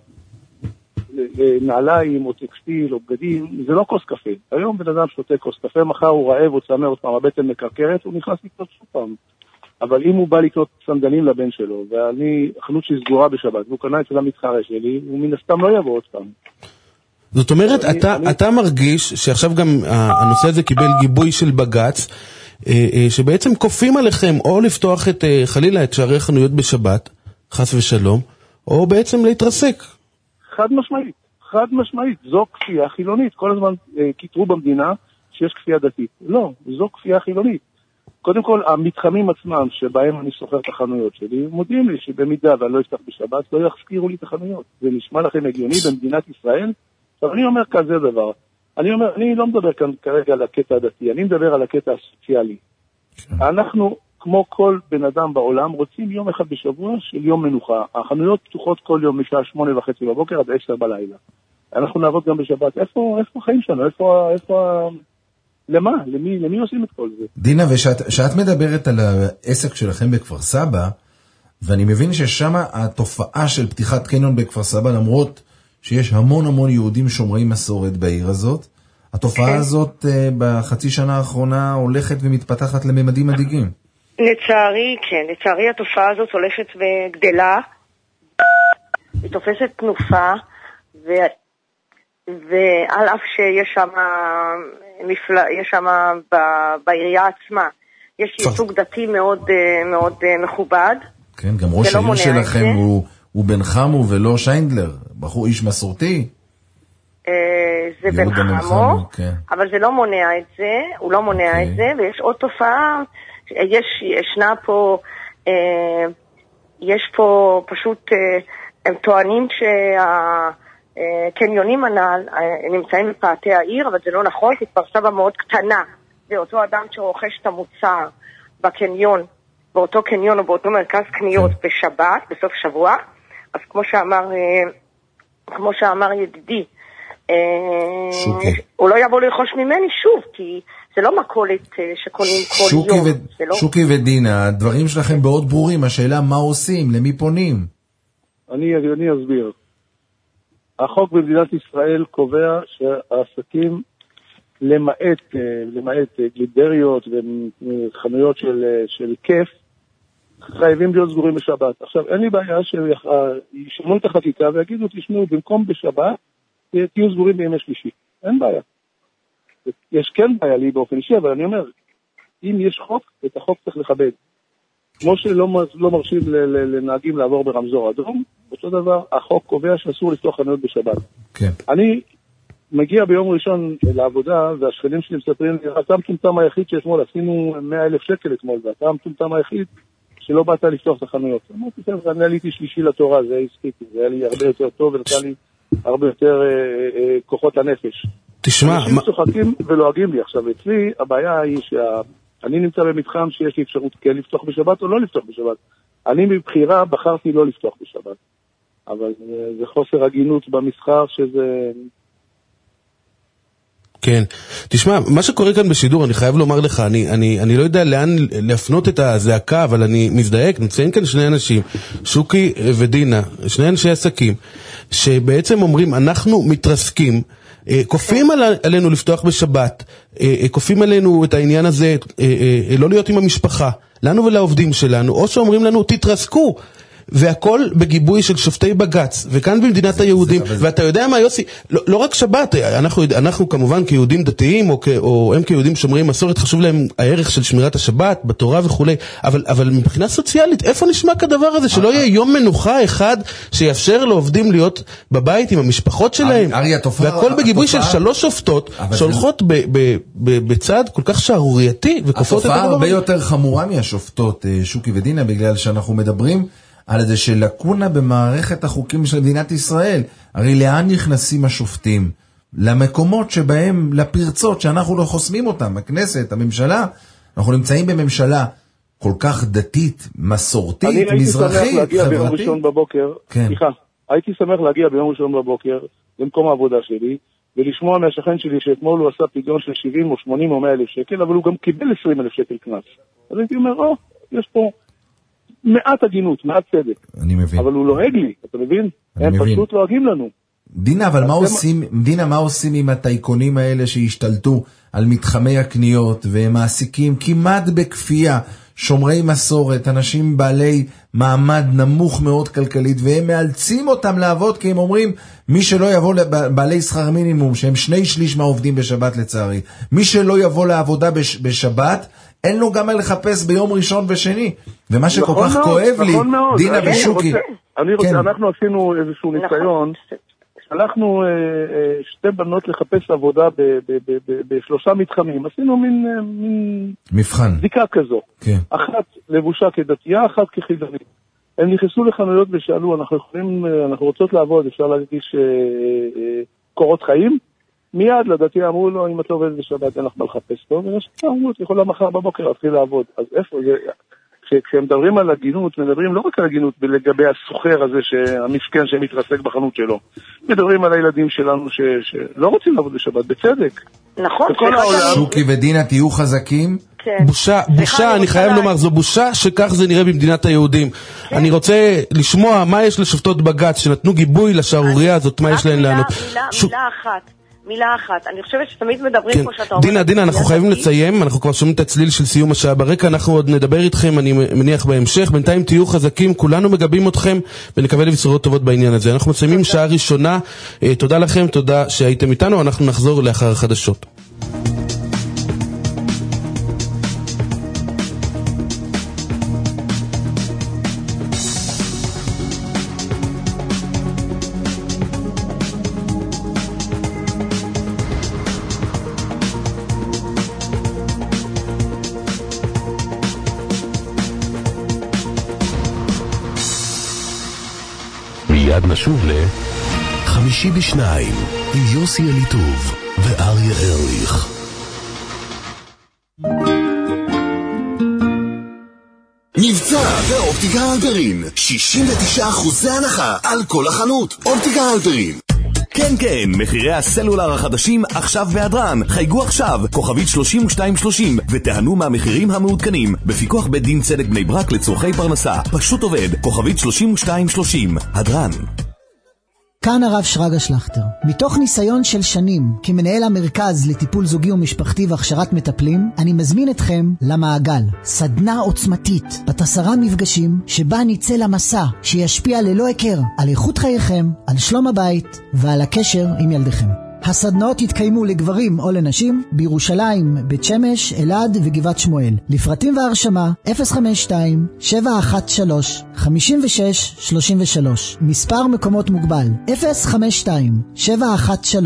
נעליים או טקסטיל או בגדים, זה לא כוס קפה. היום בן אדם שותה כוס קפה, מחר הוא רעב או צמא עוד פעם, הבטן מקרקרת, הוא נכנס לקנות שוב פעם. אבל אם הוא בא לקנות סנדלים לבן שלו, ואני, חנות שהיא סגורה בשבת, והוא קנה אצל המתחרה שלי, הוא מן הסתם לא יבוא עוד פעם. זאת אומרת, אני, אתה, אני... אתה מרגיש שעכשיו גם הנושא הזה קיבל גיבוי של בגץ, שבעצם כופים עליכם או לפתוח את, חלילה, את שערי חנויות בשבת, חס ושלום, או בעצם להתרסק. חד משמעית, חד משמעית, זו כפייה חילונית. כל הזמן אה, כיתרו במדינה שיש כפייה דתית. לא, זו כפייה חילונית. קודם כל, המתחמים עצמם שבהם אני סוחר את החנויות שלי, מודיעים לי שבמידה ואני לא אפתח בשבת, לא יחזקירו לי את החנויות. זה נשמע לכם הגיוני במדינת ישראל? עכשיו, אני אומר כזה דבר. אני אומר, אני לא מדבר כאן כרגע על הקטע הדתי, אני מדבר על הקטע הסוציאלי. אנחנו, כמו כל בן אדם בעולם, רוצים יום אחד בשבוע של יום מנוחה. החנויות פתוחות כל יום משעה שמונה וחצי בבוקר עד עשר בלילה. אנחנו נעבוד גם בשבת. איפה, איפה החיים שלנו? איפה, איפה, למה? למי, למי עושים את כל זה? דינה, ושאת מדברת על העסק שלכם בכפר סבא, ואני מבין ששם התופעה של פתיחת קניון בכפר סבא, למרות שיש המון המון יהודים שומרי מסורת בעיר הזאת, התופעה הזאת בחצי שנה האחרונה הולכת ומתפתחת לממדים מדאיגים. לצערי, כן. לצערי התופעה הזאת הולכת וגדלה, היא תופסת תנופה, ו... ועל אף שיש שם מפל... יש שם ב... בעירייה עצמה, יש ייצוג דתי מאוד, מאוד מכובד. כן, גם ראש העיר שלכם הוא, הוא בן חמו ולא שיינדלר, בחור איש מסורתי. זה בן חמו, כן. אבל זה לא מונע את זה, הוא לא מונע okay. את זה, ויש עוד תופעה, יש, ישנה פה, אה, יש פה פשוט, אה, הם טוענים שהקניונים הנ"ל נמצאים בפאתי העיר, אבל זה לא נכון, כי כפר סבא מאוד קטנה, ואותו אדם שרוכש את המוצר בקניון, באותו קניון או באותו מרכז קניות okay. בשבת, בסוף שבוע, אז כמו שאמר, אה, כמו שאמר ידידי, שוקי. הוא לא יבוא לרכוש ממני שוב, כי זה לא מקולת שקונים כל שוקי יום. ו... לא... שוקי ודינה, הדברים שלכם מאוד ברורים, השאלה מה עושים, למי פונים? אני, אני אסביר. החוק במדינת ישראל קובע שהעסקים למעט, למעט גלידריות וחנויות של, של כיף, חייבים להיות סגורים בשבת. עכשיו, אין לי בעיה שישנו את החקיקה ויגידו, תשמעו, במקום בשבת, תהיו סגורים בימי שלישי. אין בעיה. יש כן בעיה לי באופן אישי, אבל אני אומר, אם יש חוק, את החוק צריך לכבד. כמו שלא לא מרשים לנהגים לעבור ברמזור אדום, אותו דבר, החוק קובע שאסור לפתוח חנויות בשבת. כן. אני מגיע ביום ראשון לעבודה, והשכנים שלי מספרים לי, אתה המטומטם היחיד שאתמול עשינו מאה אלף שקל אתמול, ואתה המטומטם היחיד שלא באת לפתוח את החנויות. אמרתי, טוב, אני עליתי שלישי לתורה, זה הספיק, זה היה לי הרבה יותר טוב, ונתן לי הרבה יותר אה, אה, כוחות הנפש. תשמע, אנשים צוחקים ולועגים לי. עכשיו, אצלי הבעיה היא שאני נמצא במתחם שיש לי אפשרות כן לפתוח בשבת או לא לפתוח בשבת. אני מבחירה בחרתי לא לפתוח בשבת. אבל זה חוסר הגינות במסחר שזה... כן. תשמע, מה שקורה כאן בשידור, אני חייב לומר לך, אני, אני, אני לא יודע לאן להפנות את הזעקה, אבל אני מזדהק, נמצאים כאן שני אנשים, שוקי ודינה, שני אנשי עסקים, שבעצם אומרים, אנחנו מתרסקים, כופים על, עלינו לפתוח בשבת, כופים עלינו את העניין הזה, לא להיות עם המשפחה, לנו ולעובדים שלנו, או שאומרים לנו, תתרסקו, והכל בגיבוי של שופטי בגץ, וכאן במדינת היהודים, ואתה יודע מה יוסי, לא, לא רק שבת, אנחנו, אנחנו כמובן כיהודים דתיים, או, או הם כיהודים שומרים מסורת, חשוב להם הערך של שמירת השבת, בתורה וכו', אבל, אבל מבחינה סוציאלית, איפה נשמע כדבר הזה, שלא יהיה יום מנוחה אחד, שיאפשר לעובדים להיות בבית עם המשפחות שלהם, והכל בגיבוי של שלוש שופטות, שהולכות בצד כל כך שערורייתי, וכופות את הדבר. התופעה הרבה יותר חמורה מהשופטות, שוקי ודינה, בגלל שאנחנו מדברים על איזה שלקונה במערכת החוקים של מדינת ישראל. הרי לאן נכנסים השופטים? למקומות שבהם, לפרצות שאנחנו לא חוסמים אותם, הכנסת, הממשלה. אנחנו נמצאים בממשלה כל כך דתית, מסורתית, מזרחית, חברתית. אני הייתי שמח להגיע חברתית. ביום ראשון בבוקר, כן. סליחה, הייתי שמח להגיע ביום ראשון בבוקר, במקום העבודה שלי, ולשמוע מהשכן שלי שאתמול הוא עשה פדיון של שבעים או שמונים או מאה אלף שקל, אבל הוא גם קיבל עשרים אלף שקל קנס. אז הייתי אומר, או, יש פה מעט הגינות, מעט צדק. אני מבין. אבל הוא לוהג לי, אתה מבין? הם מבין. פשוט לוהגים לנו. דינה, אבל מה עושים, דינה, מה עושים עם הטייקונים האלה שהשתלטו על מתחמי הקניות והם מעסיקים כמעט בכפייה שומרי מסורת, אנשים בעלי מעמד נמוך מאוד כלכלית, והם מאלצים אותם לעבוד, כי הם אומרים, מי שלא יבוא לבעלי שכר מינימום, שהם שני שליש מהעובדים בשבת לצערי, מי שלא יבוא לעבודה בש, בשבת, אין לו גם מה לחפש ביום ראשון ושני. ומה שכל נכון כך מאוד, כואב נכון לי, מאוד. דינה אני ושוקי. רוצה, אני רוצה, כן. אנחנו עשינו איזשהו נכון. ניסיון, שלחנו אה, אה, שתי בנות לחפש עבודה ב, ב, ב, ב, בשלושה מתחמים. עשינו מין, אה, מין מבחן. בדיקה כזו. כן. אחת לבושה כדתייה, אחת כחילונית. הם נכנסו לחנויות ושאלו, אנחנו יכולים, אנחנו רוצות לעבוד, אפשר להגיש אה, אה, קורות חיים? מיד לדתייה אמרו לו, אם את לא עובדת בשבת, אין לך מה לחפש טוב, ונשאר, אמרו, את יכולה מחר בבוקר להתחיל לעבוד. אז איפה זה? כשהם מדברים על הגינות, מדברים לא רק על הגינות לגבי הסוחר הזה, המסכן שמתרסק בחנות שלו. מדברים על הילדים שלנו ש, שלא רוצים לעבוד בשבת, בצדק. נכון. שוקי ודינה, תהיו חזקים. כן. בושה, בושה, אני חייב לומר, זו בושה שכך זה נראה במדינת היהודים. כן. אני רוצה לשמוע מה יש לשופטות בגץ, שנתנו גיבוי לשערוריה הזאת, מה יש להן לענות. מילה, ש... מילה אחת. מילה אחת, אני חושבת שתמיד מדברים כן. פה שאתה אומר... דינה, דינה, אנחנו חייבים לסיים, אנחנו כבר שומעים את הצליל של סיום השעה ברקע, אנחנו עוד נדבר איתכם, אני מניח בהמשך, בינתיים תהיו חזקים, כולנו מגבים אתכם, ונקבל לבשורות טובות בעניין הזה. אנחנו מסיימים שעה ראשונה, תודה לכם, תודה שהייתם איתנו, אנחנו נחזור לאחר החדשות. מיד נשוב ל... חמישי בשניים, עם יוסי אליטוב ואריה ארליך. מבצע באופטיקה הלפרין, שישים ותשעה אחוזי הנחה על כל החנות. אופטיקה הלפרין. כן כן, מחירי הסלולר החדשים עכשיו בהדרן. חייגו עכשיו, כוכבית שלושים ושתיים שלושים, ותענו מהמחירים המעודכנים. בפיקוח בית דין צדק בני ברק לצורכי פרנסה. פשוט עובד, כוכבית שלושים ושתיים שלושים. הדרן. כאן הרב שרגא שלכטר. מתוך ניסיון של שנים כמנהל המרכז לטיפול זוגי ומשפחתי והכשרת מטפלים, אני מזמין אתכם למעגל. סדנה עוצמתית, בת עשרה מפגשים, שבה ניצא למסע שישפיע ללא הכר על איכות חייכם, על שלום הבית ועל הקשר עם ילדיכם. הסדנאות יתקיימו לגברים או לנשים בירושלים, בית שמש, אלעד וגבעת שמואל. לפרטים והרשמה אפס חמש שתיים שבע אחת שלוש חמש שש שלוש שלוש. מספר מקומות מוגבל אפס חמש שתיים שבע אחת שלוש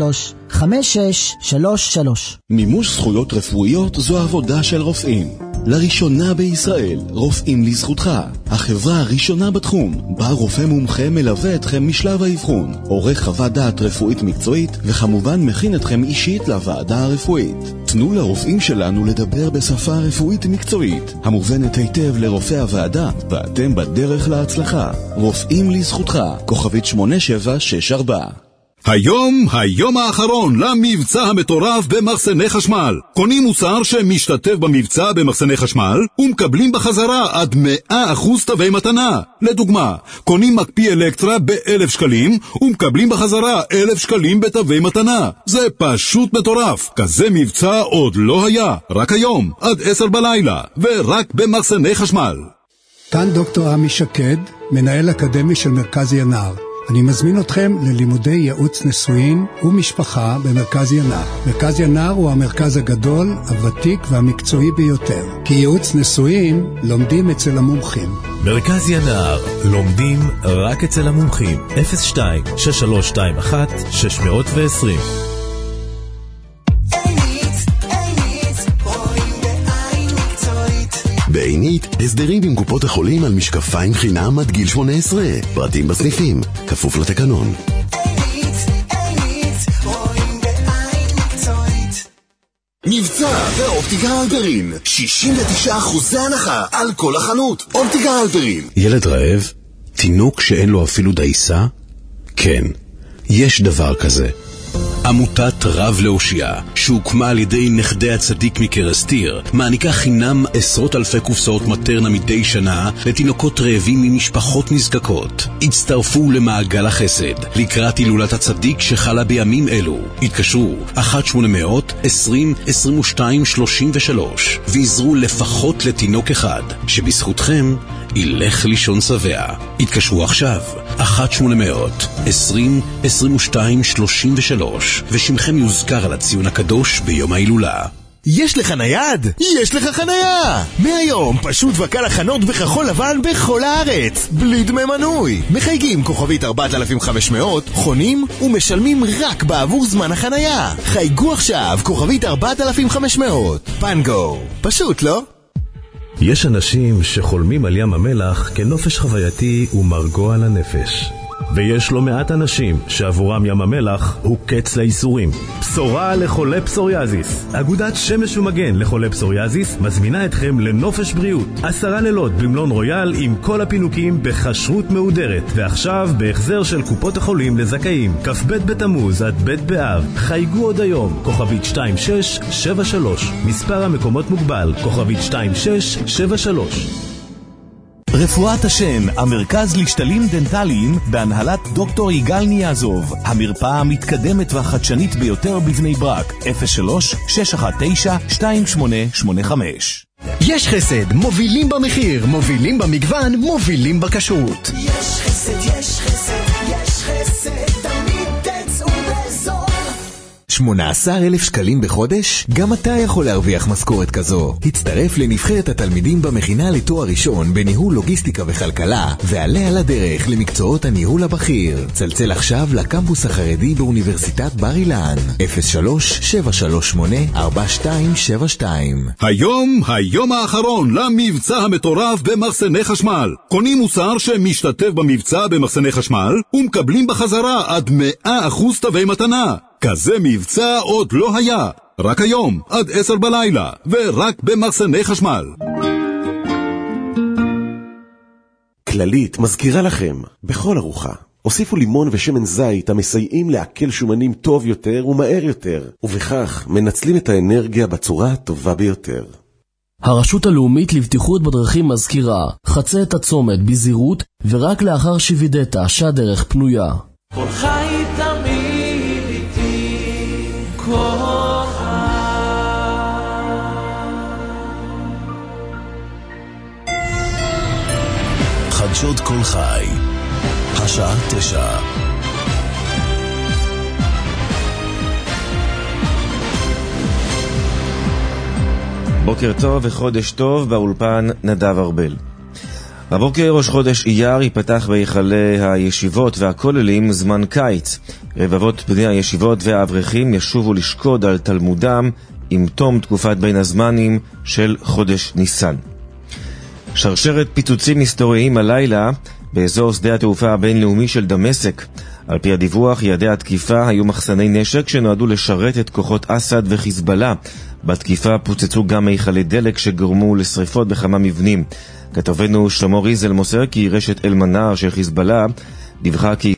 חמש שש שלוש שלוש. מימוש זכויות רפואיות זו עבודה של רופאים. לראשונה בישראל, רופאים לזכותך. החברה הראשונה בתחום, בה רופא מומחה מלווה אתכם משלב האבחון, עורך חוות דעת רפואית מקצועית, וכמובן מכין אתכם אישית לוועדה הרפואית. תנו לרופאים שלנו לדבר בשפה רפואית מקצועית, המובנת היטב לרופא הוועדה, ואתם בדרך להצלחה. רופאים לזכותך, כוכבית שמונה שבע שש ארבע. היום, היום האחרון למבצע המטורף במחסני חשמל. קונים מוצר שמשתתף במבצע במחסני חשמל ומקבלים בחזרה עד מאה אחוז תווי מתנה. לדוגמה, קונים מקפיא אלקטרה באלף שקלים ומקבלים בחזרה אלף שקלים בתווי מתנה. זה פשוט מטורף. כזה מבצע עוד לא היה. רק היום, עד עשר בלילה, ורק במחסני חשמל. כאן דוקטור עמי שקד, מנהל אקדמי של מרכז ינער. אני מזמין אתכם ללימודי ייעוץ נישואין ומשפחה במרכז ינער. מרכז ינער הוא המרכז הגדול, הוותיק והמקצועי ביותר. כי ייעוץ נישואין לומדים אצל המומחים. מרכז ינער, לומדים רק אצל המומחים. אפס שתיים שש שלוש שתיים אחת שש עשרים. בעינית, הסדרים עם קופות החולים על משקפיים חינם עד גיל שמונה עשרה. פרטים בסניפים, כפוף לתקנון. מבצע באופטיקה הלפרין, שישים ותשעה אחוז הנחה על כל החנות. אופטיקה הלפרין. ילד רעב? תינוק שאין לו אפילו דייסה? כן, יש דבר כזה. עמותת רב להושיע, שהוקמה על ידי נכדי הצדיק מקרסטיר, מעניקה חינם עשרות אלפי קופסאות מטרנה מדי שנה לתינוקות רעבים ממשפחות נזקקות. הצטרפו למעגל החסד לקראת הילולת הצדיק שחלה בימים אלו. התקשרו אחת שמונה מאות עשרים עשרים ושתיים שלושים ושלוש ויזרו לפחות לתינוק אחד, שבזכותכם ילך לישון שבע. התקשרו עכשיו אחת שמונה מאות עשרים עשרים ושתיים שלושים ושלוש ושמכם יוזכר על הציון הקדוש ביום ההילולה. יש לך נייד? יש לך חנייה! מהיום פשוט וקל החנות בכחול לבן בכל הארץ, בלי דמי מנוי. מחייגים כוכבית ארבעת אלפים וחמש מאות, חונים ומשלמים רק בעבור זמן החנייה. חייגו עכשיו כוכבית ארבעת אלפים וחמש מאות. פנגו. פשוט, לא? יש אנשים שחולמים על ים המלח כנופש חווייתי ומרגוע על הנפש. ויש לא מעט אנשים שעבורם ים המלח הוא קץ לאיסורים. בשורה לחולי פסוריאזיס. אגודת שמש ומגן לחולי פסוריאזיס מזמינה אתכם לנופש בריאות. עשרה לילות במלון רויאל עם כל הפינוקים בחשרות מהודרת. ועכשיו בהחזר של קופות החולים לזכאים. כ"ב בתמוז עד ב' באב. חייגו עוד היום. כוכבית שתיים שש שבע שלוש. מספר המקומות מוגבל. כוכבית שתיים שש שבע שלוש. רפואת השן, המרכז לשתלים דנטליים בהנהלת דוקטור יגאל ניאזוב. המרפאה המתקדמת והחדשנית ביותר בבני ברק. אפס שלוש שש אחת תשע שתיים שמונה שמונה חמש. יש חסד, מובילים במחיר, מובילים במגוון, מובילים בכשרות. יש חסד, יש חסד, יש חסד, תמיד תצאו בזול. שמונה עשר אלף שקלים בחודש? גם אתה יכול להרוויח משכורת כזו. הצטרף לנבחרת התלמידים במכינה לתואר ראשון בניהול לוגיסטיקה וכלכלה, ועלה על הדרך למקצועות הניהול הבכיר. צלצל עכשיו לקמפוס החרדי באוניברסיטת בר אילן. אפס שלוש שבע שלוש שמונה ארבע שתיים שבע שתיים. היום, היום האחרון למבצע המטורף במחסני חשמל. קונים מוצר שמשתתף במבצע במחסני חשמל ומקבלים בחזרה עד מאה אחוז תווי מתנה. כזה מבצע עוד לא היה. רק היום, עד עשר בלילה, ורק במחסני חשמל. כללית מזכירה לכם, בכל ארוחה, הוסיפו לימון ושמן זית המסייעים לעכל שומנים טוב יותר ומהר יותר, ובכך מנצלים את האנרגיה בצורה הטובה ביותר. הרשות הלאומית לבטיחות בדרכים מזכירה, חצה את הצומת בזהירות, ורק לאחר שווידאת שהדרך פנויה. כל חי תמיד איתי, כל חדשות כל חי, השעה תשע. בוקר טוב וחודש טוב, באולפן נדב ארבל. בבוקר ראש חודש אייר ייפתח בהיכלי הישיבות והכוללים זמן קיץ. רבבות בני הישיבות והאברכים ישובו לשקוד על תלמודם עם תום תקופת בין הזמנים של חודש ניסן. שרשרת פיצוצים היסטוריים הלילה באזור שדה התעופה הבינלאומי של דמשק. על פי הדיווח, יעדי התקיפה היו מחסני נשק שנועדו לשרת את כוחות אסד וחיזבאללה. בתקיפה פוצצו גם מיכלי דלק שגרמו לשריפות בכמה מבנים. כתבנו שלמה ריזל מוסר כי רשת אל-מנאר של חיזבאללה דיווחה כי